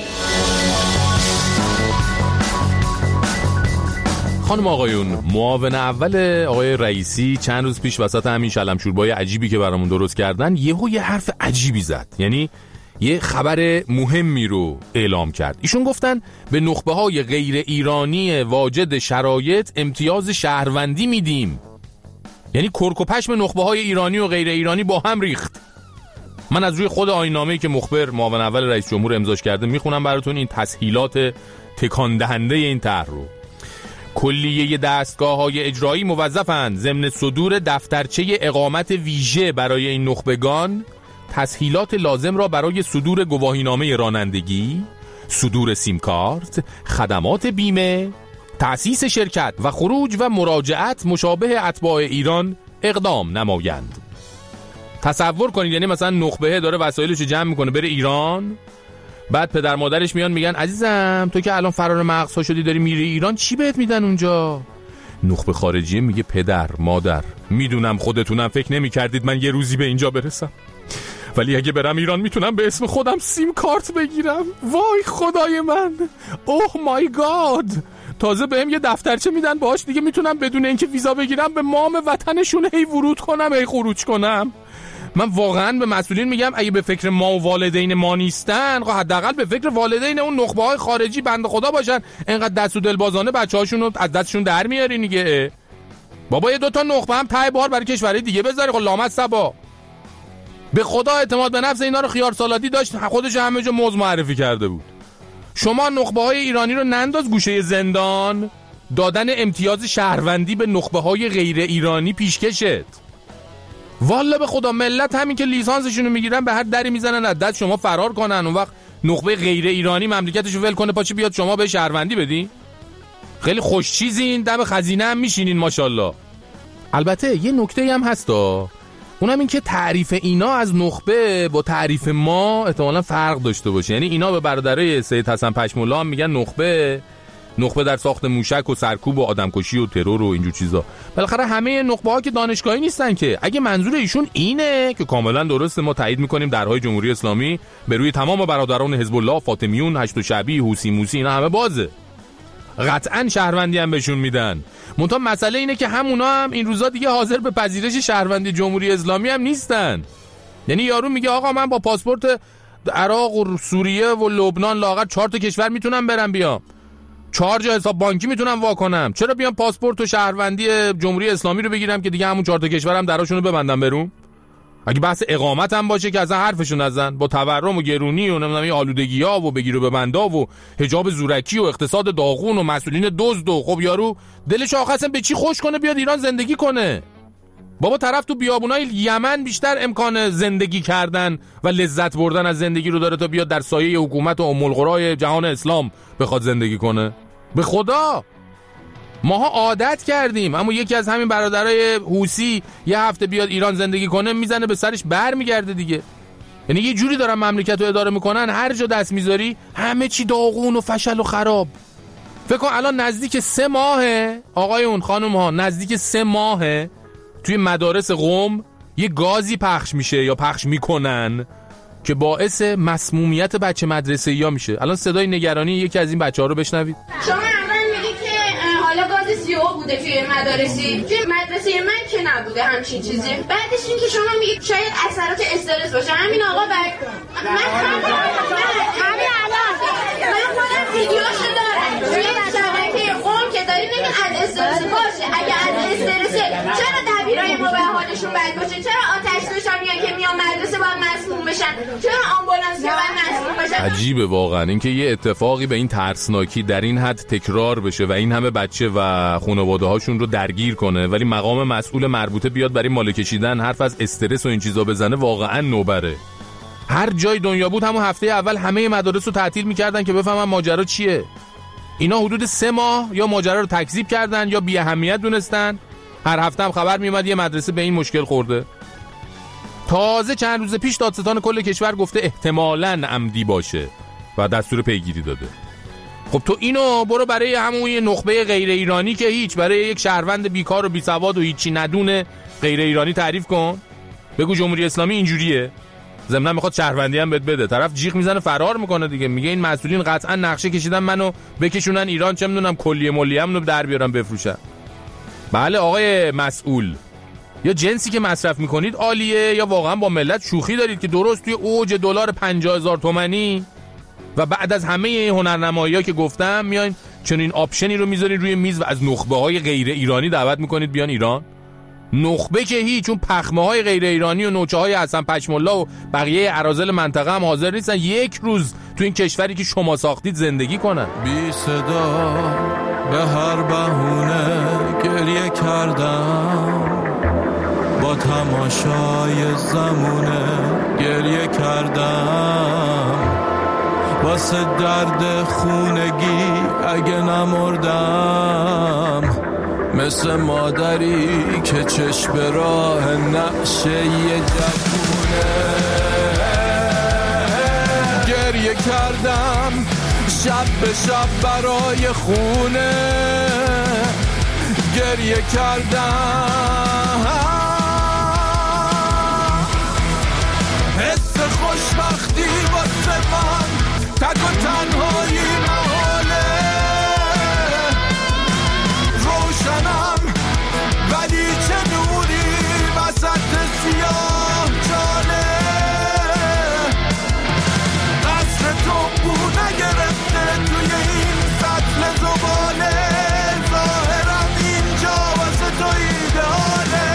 Speaker 3: خانم آقایون، معاون اول آقای رئیسی چند روز پیش وسط همین شلمشوربای عجیبی که برامون درست کردن یهو یه حرف عجیبی زد. یعنی یه خبر مهمی رو اعلام کرد. ایشون گفتن به نخبه های غیر ایرانی واجد شرایط امتیاز شهروندی میدیم. یعنی کرک و پشم نخبه های ایرانی و غیر ایرانی با هم ریخت. من از روی خود آیین‌نامه‌ای که مخبر معاون اول رئیس جمهور امضاش کرده میخونم براتون این تسهیلات تکان دهنده این طرح رو. کلیه دستگاه‌های اجرایی موظفند ضمن صدور دفترچه اقامت ویژه برای این نخبگان تسهیلات لازم را برای صدور گواهینامه رانندگی، صدور سیم کارت، خدمات بیمه، تأسیس شرکت و خروج و مراجعت مشابه اتباع ایران اقدام نمایند. تصور کنید یعنی مثلا نخبه داره وسایلش جمع میکنه بره ایران، بعد پدر مادرش میان میگن عزیزم تو که الان فرار مغزها شدی داری میری ایران، چی بهت میدن اونجا؟ نخبه خارجی میگه پدر مادر میدونم خودتونم فکر نمیکردید من یه روزی به اینجا برسم، ولی اگه برم ایران میتونم به اسم خودم سیم کارت بگیرم. وای خدای من، اوه مای گاد، تازه بهم یه دفترچه میدن باهاش دیگه میتونم بدون اینکه ویزا بگیرم به مام وطنشون هی ورود کنم هی خروج کنم. من واقعا به مسئولین میگم اگه به فکر ما و والدین ما نیستن، حداقل به فکر والدین اون نخبه های خارجی بنده خدا باشن. اینقدر دست و دلبازانه بچه‌هاشون رو از دستشون در میارین دیگه. بابا یه دو تا نخبه هم ته بار برای کشورهای دیگه بذاری، خب لامت صبا. به خدا اعتماد به نفس اینا رو خیار سالادی داشت، خودش همه جا موز معرفی کرده بود. شما نخبه های ایرانی رو ننداز گوشه زندان، دادن امتیاز شهروندی به نخبه های غیر ایرانی پیشکشت. والا به خدا ملت همین که لیسانسشون رو میگیرن به هر دری میزنن از دست شما فرار کنن، اون وقت نخبه غیر ایرانی مملکتش رو ول کنه پاچه بیاد شما به شهروندی بدین. خیلی خوش چیزین، دم خزینه هم میشینین ماشاءالله. البته یه نکته هم هستا، اونم این که تعریف اینا از نخبه با تعریف ما احتمالاً فرق داشته باشه. یعنی اینا به برادرای سید حسن پشمولا هم میگن نخبه، نخبه در ساخت موشک و سرکوب و آدمکشی و ترور و اینجور چیزا. بالاخره همه نخبه ها که دانشگاهی نیستن که. اگه منظور ایشون اینه که کاملا درسته، ما تایید میکنیم درهای جمهوری اسلامی به روی تمام برادران حزب الله، فاطمیون، هشت و شعبی، حوسی موسی اینا همه بازه. قطعا شهروندی هم بهشون میدن. منتها مسئله اینه که همونا هم این روزا دیگه حاضر به پذیرش شهروندی جمهوری اسلامی هم نیستن. یعنی یارو میگه آقا من با پاسپورت عراق و سوریه و لبنان لااقل چهار تا کشور میتونم برم بیام، چهار جا حساب بانکی میتونم وا کنم، چرا بیام پاسپورت و شهروندی جمهوری اسلامی رو بگیرم که دیگه همون چهار تا کشورم دراشونو ببندم برم؟ اگه بحث اقامت هم باشه که اصلا حرفشون نزن، با تورم و گرونی و نمیدونم این آلودگی‌ها و بگیر و ببندا و حجاب زورکی و اقتصاد داغون و مسئولین دزد و خب یارو دلش آخه به چی خوش کنه بیاد ایران زندگی کنه؟ بابا طرف تو بیابونای یمن بیشتر امکان زندگی کردن و لذت بردن از زندگی رو داره تا بیاد در سایه حکومت و ام القرای جهان اسلام بخواد زندگی کنه. به خدا ماها عادت کردیم. اما یکی از همین برادرای حوسی یه هفته بیاد ایران زندگی کنه میزنه به سرش بر میگرده دیگه. یعنی یه جوری دارن مملکت رو اداره میکنن هر جا دست میذاری همه چی داغون و فشل و خراب. فکر کن الان نزدیک سه ماهه آقایون خانم ها، نزدیک سه ماهه توی مدارس قم یه گازی پخش میشه یا پخش میکنن که باعث مسمومیت بچه مدرسه‌ای ها میشه. الان صدای نگرانی یکی از این بچه‌ها رو بشنوید.
Speaker 19: شما اول میگی که حالا گاز سی او بوده توی مدارسی، توی مدرسه من که نبوده همچین چیزی. بعدش این که شما میگید شاید اثرات استرس باشه. همین آقا بر من همین الان من خودم ویدیوشو دارم توی شبکه قم که داری نگید از استرس باشه. اگه از استرسه چرا دبیرای ما به حالشون بد باشه؟ چرا آتش نشانی‌ها که میان مدرسه باید مسموم بشن؟ چرا آمبولانس‌ها باید مسموم بشن؟
Speaker 3: عجیبه واقعا اینکه یه اتفاقی به این ترسناکی در این حد تکرار بشه و این همه بچه و خانواده هاشون رو درگیر کنه، ولی مقام مسئول مربوطه بیاد برای ماله کشیدن حرف از استرس و این چیزا بزنه. واقعا نوبره. هر جای دنیا بود همون هفته اول همه مدارس رو تعطیل می‌کردن که بفهمن ماجرا چیه. اینا حدود سه ماه یا ماجرا رو تکذیب کردن یا بی اهمیت دونستن. هر هفته هم خبر میومد یه مدرسه به این مشکل خورده. تازه چند روز پیش دادستان کل کشور گفته احتمالاً عمدی باشه و دستور پیگیری داده. خب تو اینو برو برای همون یه نخبه غیر ایرانی که هیچ، برای یک شهروند بیکار و بیسواد و هیچی ندونه غیر ایرانی تعریف کن. بگو جمهوری اسلامی اینجوریه. ضمن میخواد شهروندی هم بهت بده. طرف جیغ میزنه فرار میکنه دیگه. میگه این مسئولین قطعا نقشه کشیدن منو بکشونن ایران، چه میدونم کلیه ملیه‌ام رو در بیارن بفروشن. بله آقای مسئول، یا جنسی که مصرف میکنید عالیه یا واقعا با ملت شوخی دارید که درست توی اوج دلار پنجاه هزار تومانی و بعد از همه هنرنمایی‌ها که گفتم میاین چون این آپشنی رو میذارید روی میز و از نخبه‌های غیر ایرانی دعوت میکنید بیان ایران. نخبه که هیچ، چون پخمه‌های غیر ایرانی و نوچه‌های حسن پشم‌الله و بقیه اراذل منطقه هم حاضر نیستن یک روز تو این کشوری که شما ساختید زندگی کنن.
Speaker 2: بی صدا به هر بهونه گریه کردم، با تماشای زمونه گریه کردم، واسه درد خونگی اگه نمردم، مثل مادری که چشم راه نقشه یه جوونه گریه کردم، شب به شب برای خونه گریه کردم، حس خوشبختی واسه من تک و تنهایی محاله، روشنم ولی چه نوری وسط سیاه جانه، قصر تو بود نگرفته توی این سطل زباله، ظاهرم اینجا واسه تو ایدئاله.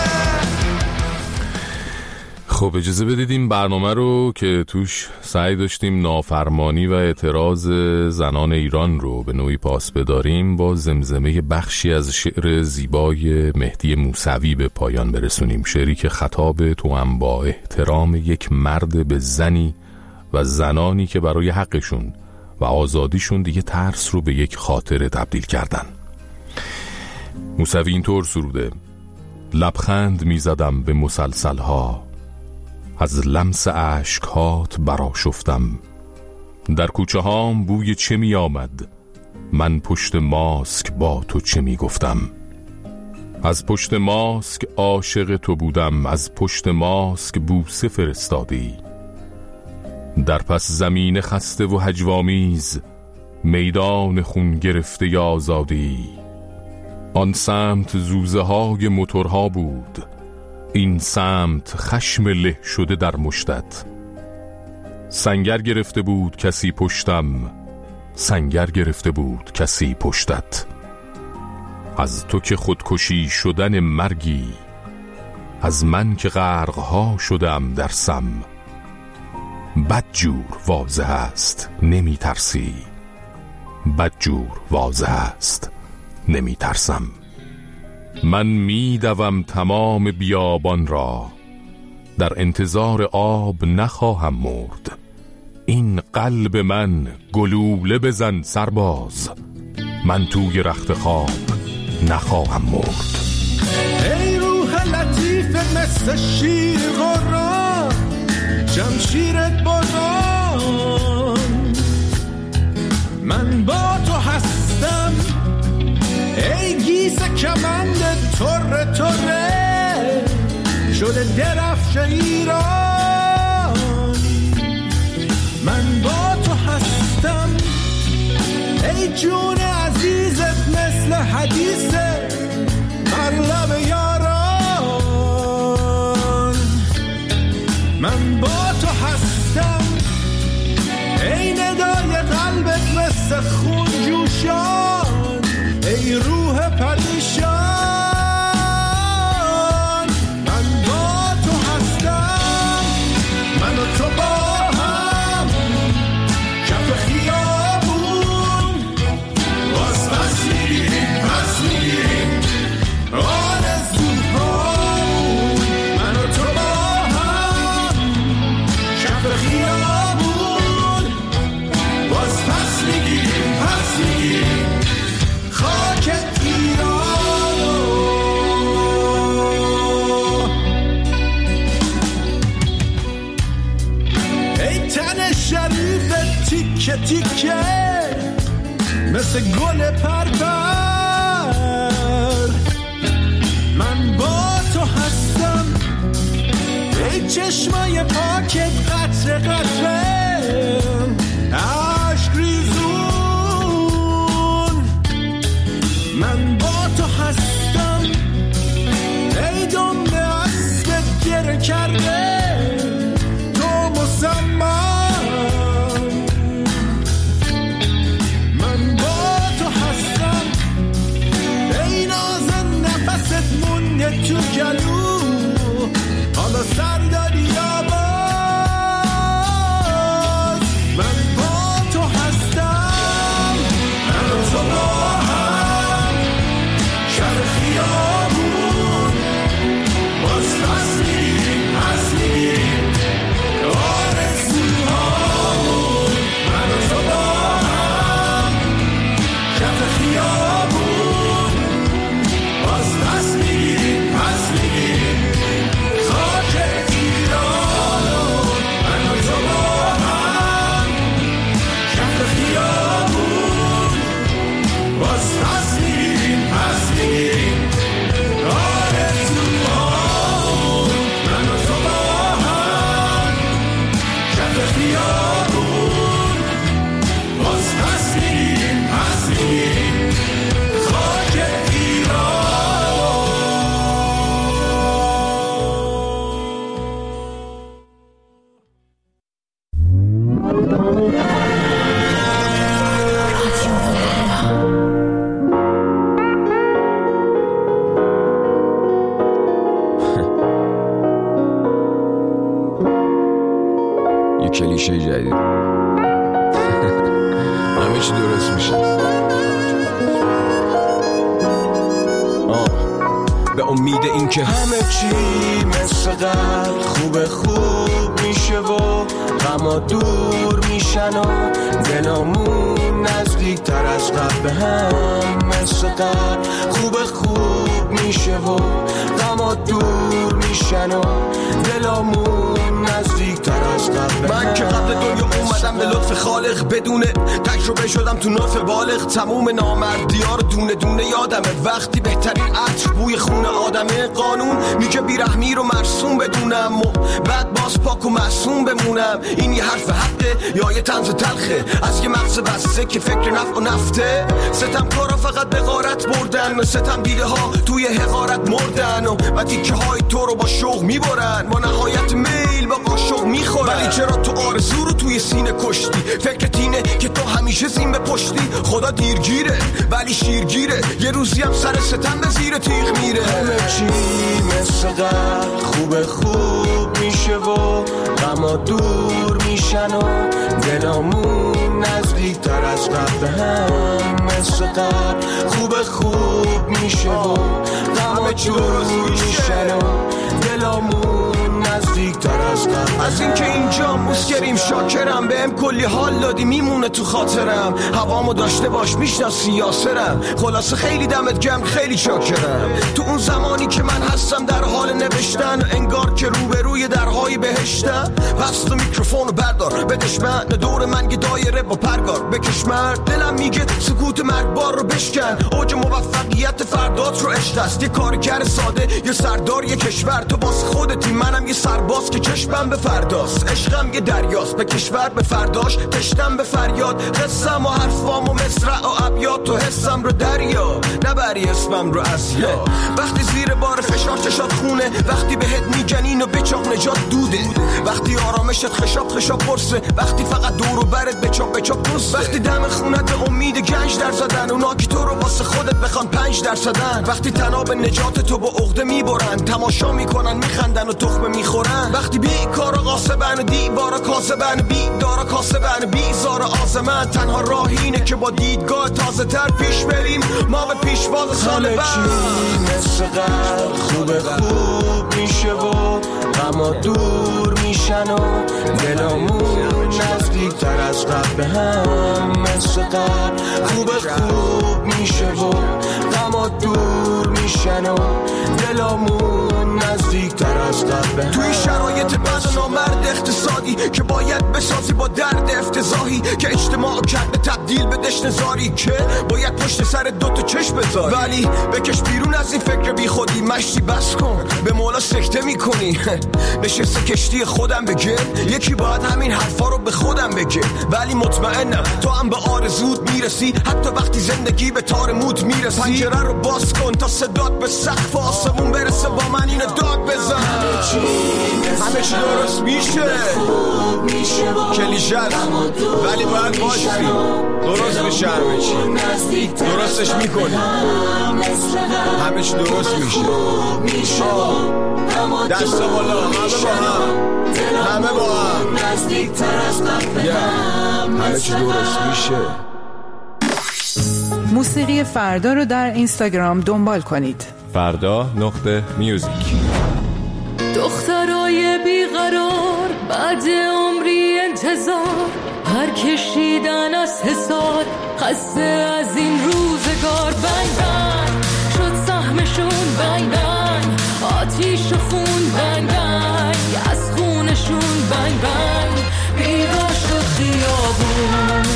Speaker 3: خب اجازه بدید این برنامه رو که توش سعی داشتیم نافرمانی و اعتراض زنان ایران رو به نوعی پاس بداریم، با زمزمه بخشی از شعر زیبای مهدی موسوی به پایان برسونیم. شعری که خطاب توأم با احترام یک مرد به زنی و زنانی که برای حقشون و آزادیشون دیگه ترس رو به یک خاطره تبدیل کردن. موسوی اینطور سروده: لبخند میزدم به مسلسلها، از لمس اشکات برآشفتم، در کوچه هام بوی چه می آمد، من پشت ماسک با تو چه می گفتم، از پشت ماسک عاشق تو بودم، از پشت ماسک بوسه فرستادی، در پس زمین خسته و هجوامیز، میدان خون گرفته ی آزادی، آن سمت زوزه های موتورها بود، این سمت خشم له شده در مشتت، سنگر گرفته بود کسی پشتم، سنگر گرفته بود کسی پشتت، از تو که خودکشی شدن مرگی، از من که غرقها شدم در سم، بدجور واضح است نمی ترسی، بدجور واضح است نمی ترسم، من می دوم تمام بیابان را، در انتظار آب نخواهم مرد، این قلب من گلوله بزن سرباز، من توی رخت خواب نخواهم مرد.
Speaker 2: ای روح لطیف مثل شیر غران، جمشیرت بازان، من با تو هستم، ای گیسه کمند تره تره شده درفش ایران، من با تو هستم، ای جون عزیزت مثل حدیث مرلب یاران، من با تو هستم، ای ندای قلبت مثل خون جوشان، ای روح پریشان، من با تو هستم، من و تو با هم کف خیابون، باز پس میگیریم پس میگیریم آرزوهامون، من و تو با هم کف خیابون، باز پس میگیریم پس میگیریم خاک ایرانو. ای تن شریف تیکه تیکه مثل گل پرپر، من با تو هستم، ای چشمای پاکت قطره قطره عشق ریزون، من با تو هستم، ای دنبه اسبت گره کرده تو مسمم، من با تو هستم، ای نازن نفست مونده تو گلو، حالا سر داری یا باد، بیابون باز پس میریم پس میریم خاک
Speaker 1: کلیشه جدید همه چی درست میشه.
Speaker 2: آه. به امید این که همه چی مثل قبل خوب خوب میشه و غما دور میشن و دلامون نزدیک تر از قبل به هم مثل قبل خوب خوب میشه و غما دور میشن و دلامون نزدیک تر از قبل. من که قبل دنیا اومدم به لطف خالق بدونه تجربه شدم تو ناف بالغ تموم نامردی ها رو دونه دونه یادمه وقتی بهترین عطر بوی خون آدمه قانون میگه بیرحمی رو مرسوم بدونم و بعد باز پاک و معصوم بمونم. این یه حرف حقه یا یه طنز تلخه از یه مغز بسته که فکر نفع و نفته. ستم کارا فقط به غارت بردن و ستم دیده ها توی حقارت مردن و و تیکه های تو رو با شوق میبرن با نهایت میل با قاشق میخورن. ولی چرا تو آرزو رو توی سینه کشتی فکرت اینه که تو همیشه زین به پشتی. خدا دیرگیره ولی شیرگیره یه روزی هم سر ستم به زیر تیغ میره. همه چی مثل قبل خوب خوب میشه و غما دور میشن و دلامون نزدیک تر از قبل هم مثل قبل خوب خوب میشه و غما دور میشن و دلامون نزدیک تر از قبل. از این که اینجا مسکریم شاکرم بهم کلی حال دادی میمونه تو خاطرم هوامو داشته باش میشناسی یاسرم خلاصه خیلی دمت گرم خیلی شاکرم. تو اون زمانی که من هستم در حال نوشتن انگار که روبروی درهای بهشتم پس تو میکروفونو بردار بدش من دور من یه دایره با پرگار بکش مرد. دلم میگه سکوت مرگبار رو بشکن اوج موفقیت فردات رو عشق است. یه کارگر ساده یه سردار یه کشور تو باز خودتی منم یه سرباز که چشمم به فرداست. عشقم یه دریاست به کشور به فرداش تشتم به فریاد قصم و حرفام و مصرع و ابیات تو حسم رو دریا نبری اسمم رو از یا. وقتی زیر بار فشار چشات خونه وقتی بهت میگن و بچاق نجات دوده وقتی آرامشت خشاب خشاب پرسه وقتی فقط دور و برت بچاق بچاق پرسه وقتی دم خونت به امید گنج در زدن اونا که تو رو واسه خودت بخوان پنج در صدن وقتی تناب نجات تو با عقده میبرن تماشا میکنن میخندن و تخمه میخورن وقتی بیکارا قاسبن و دیوارا کاسبن بیدارا کاسبن بیزار آزمن تنها راه اینه که با دیدگاه تازه تر پیش بریم ما به پیشواز سال بعد. مثل قبل خوب خوب میشه و غما دور میشن و دلامون نزدیک تر از قبل هم مثل قبل خوب خوب میشه و غما دور میشن و دلامون نزدیک تر از قبل. توی شرایط بد و نامرد اقتصادی که باید بسازی با درد افتضاحی که اجتماع کرده تبدیل به دشت زاری که باید پشت سر دوتا چشم بذاری ولی بکش بیرون از این فکر بی خودی مشتی بس کن به مولا سکته میکنی نشسته کشتی خودم بگه یکی باید همین حرفا رو به خودم بگه ولی مطمئنم تو هم به آرزود میرسی حتی وقتی زندگی به تار موت میرسی. پنجره رو باز کن تا صدات به سقف آسمون برسه با من اینو داد بزن. همه چی درست میشه کلیشه ولی باید باشی درست میشه همه چی درستش میکنی همه چی درست میشه دست بالا همه با هم همه با هم همه چی درست میشه.
Speaker 4: موسیقی فردا رو در اینستاگرام دنبال کنید
Speaker 3: فردا نقطه میوزیک.
Speaker 6: دخترای بیقرار بعد عمری انتظار هر کشیدن از حسار خسته از این روزگار بنگ بنگ شد سهمشون بنگ بنگ آتیش و خون بنگ بنگ از خونشون بنگ بنگ بیدار شد خیابون.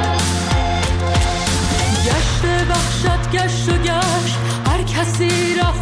Speaker 6: گشت وحشت گشت و گشت هر کسی رفت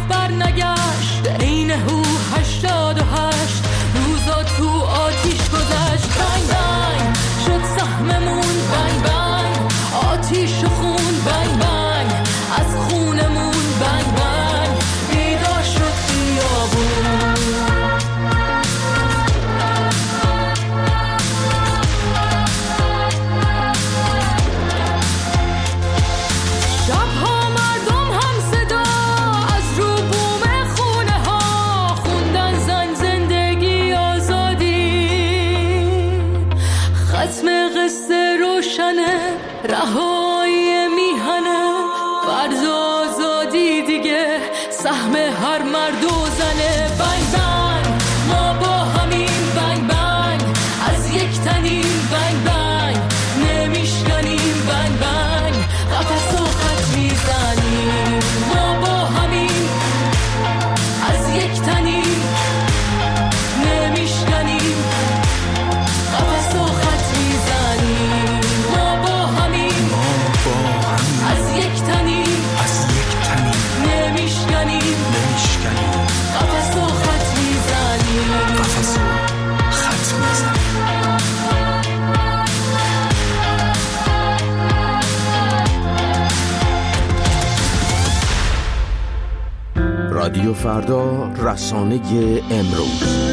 Speaker 6: سهم هر مرد و زنه. بنگ بنگ ما با همین، بنگ بنگ از یک تنیم، بنگ بنگ نمیشکنیم، بنگ بنگ قفس و خط میزنیم. ما با همین از یک تنیم، نمیشکنیم، قفس و خط میزنیم. ما با همین از یک تنیم، نمیشکنیم، قفس و خط میزنیم، قفس و خط میزنیم.
Speaker 2: رادیو فردا، رسانه امروز.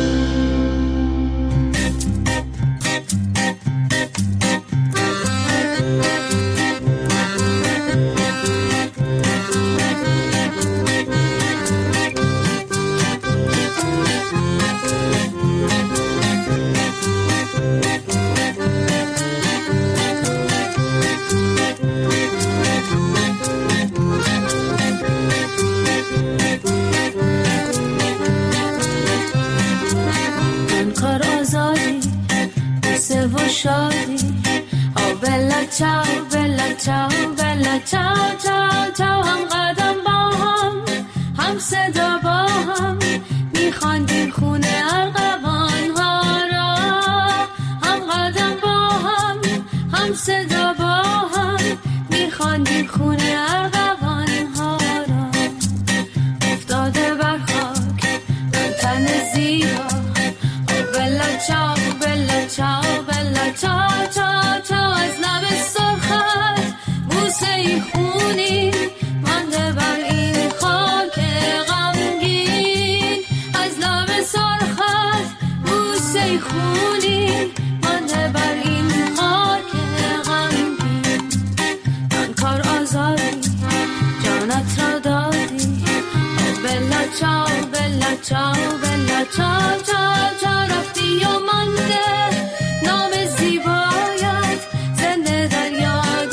Speaker 6: چاو بلا چاو بلا چاو چاو چاو، هم قدم با هم، هم صدا با هم، میخواندیم خونه ارغوان ها را. هم قدم با هم، هم صدا با هم، میخواندیم خونه ارغوان ها را. افتاده بر خاک من تن زیبا، بلا چاو بلا چاو بلا چاو چاو چاو، از لب سرخت بوسه ای خونی مانده بر این خاک غمگین. از لب سرخت بوسه ای خونی مانده بر این خاک غمگین. من کار آزادی جانت را دادی، بلا چاو بلا چاو بلا چاو چاو چاو، رفتی و مانده نام زیبایت زنده در یاد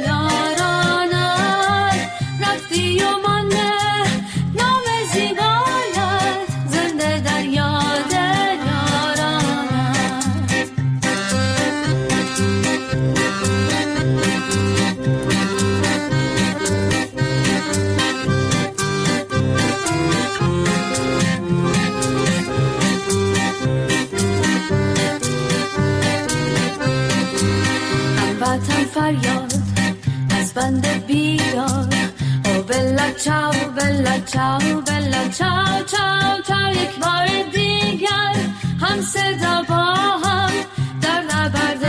Speaker 6: یارانت. رفتی و مانده نام زیبایت زنده در یاد یارانت. هموطن فریاد از بند بیدار، او بلا چاو بلا چاو بلا چاو چاو چاو، یک بار دیگر هم صدا با هم در نبرد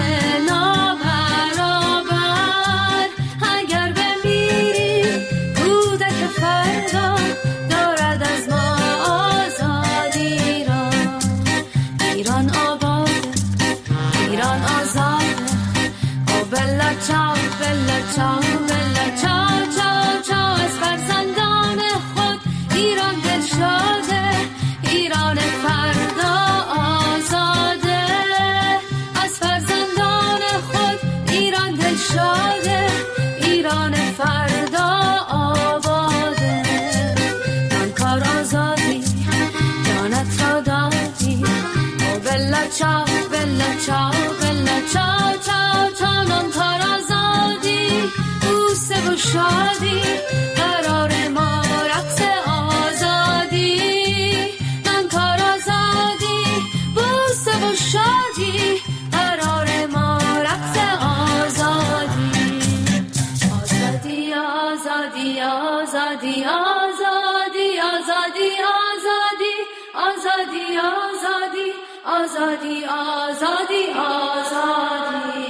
Speaker 6: نابرابر. اگر بمیریم کودک فردا دارد از ما آزادی را. ایران آباد، ایران آزاده، او بلا چاو بلا چاو بلا چاو چاو چاو، از فرزندان خود ایران دل شاده، ایران فردا آزاده. از فرزندان خود ایران دل شاده، ایران فردا آباده. من کار آزادی جانت را دادی، او بلا چاو بلا چاو بلا چاو چاو چاو، من کار آزادی بوسه و شادی، قرار ما رقص آزادی. من کار آزادی بوسه و شادی، قرار ما رقص آزادی. آزادی آزادی آزادی آزادی آزادی آزادی آزادی آزادی آزادی آزادی آزادی.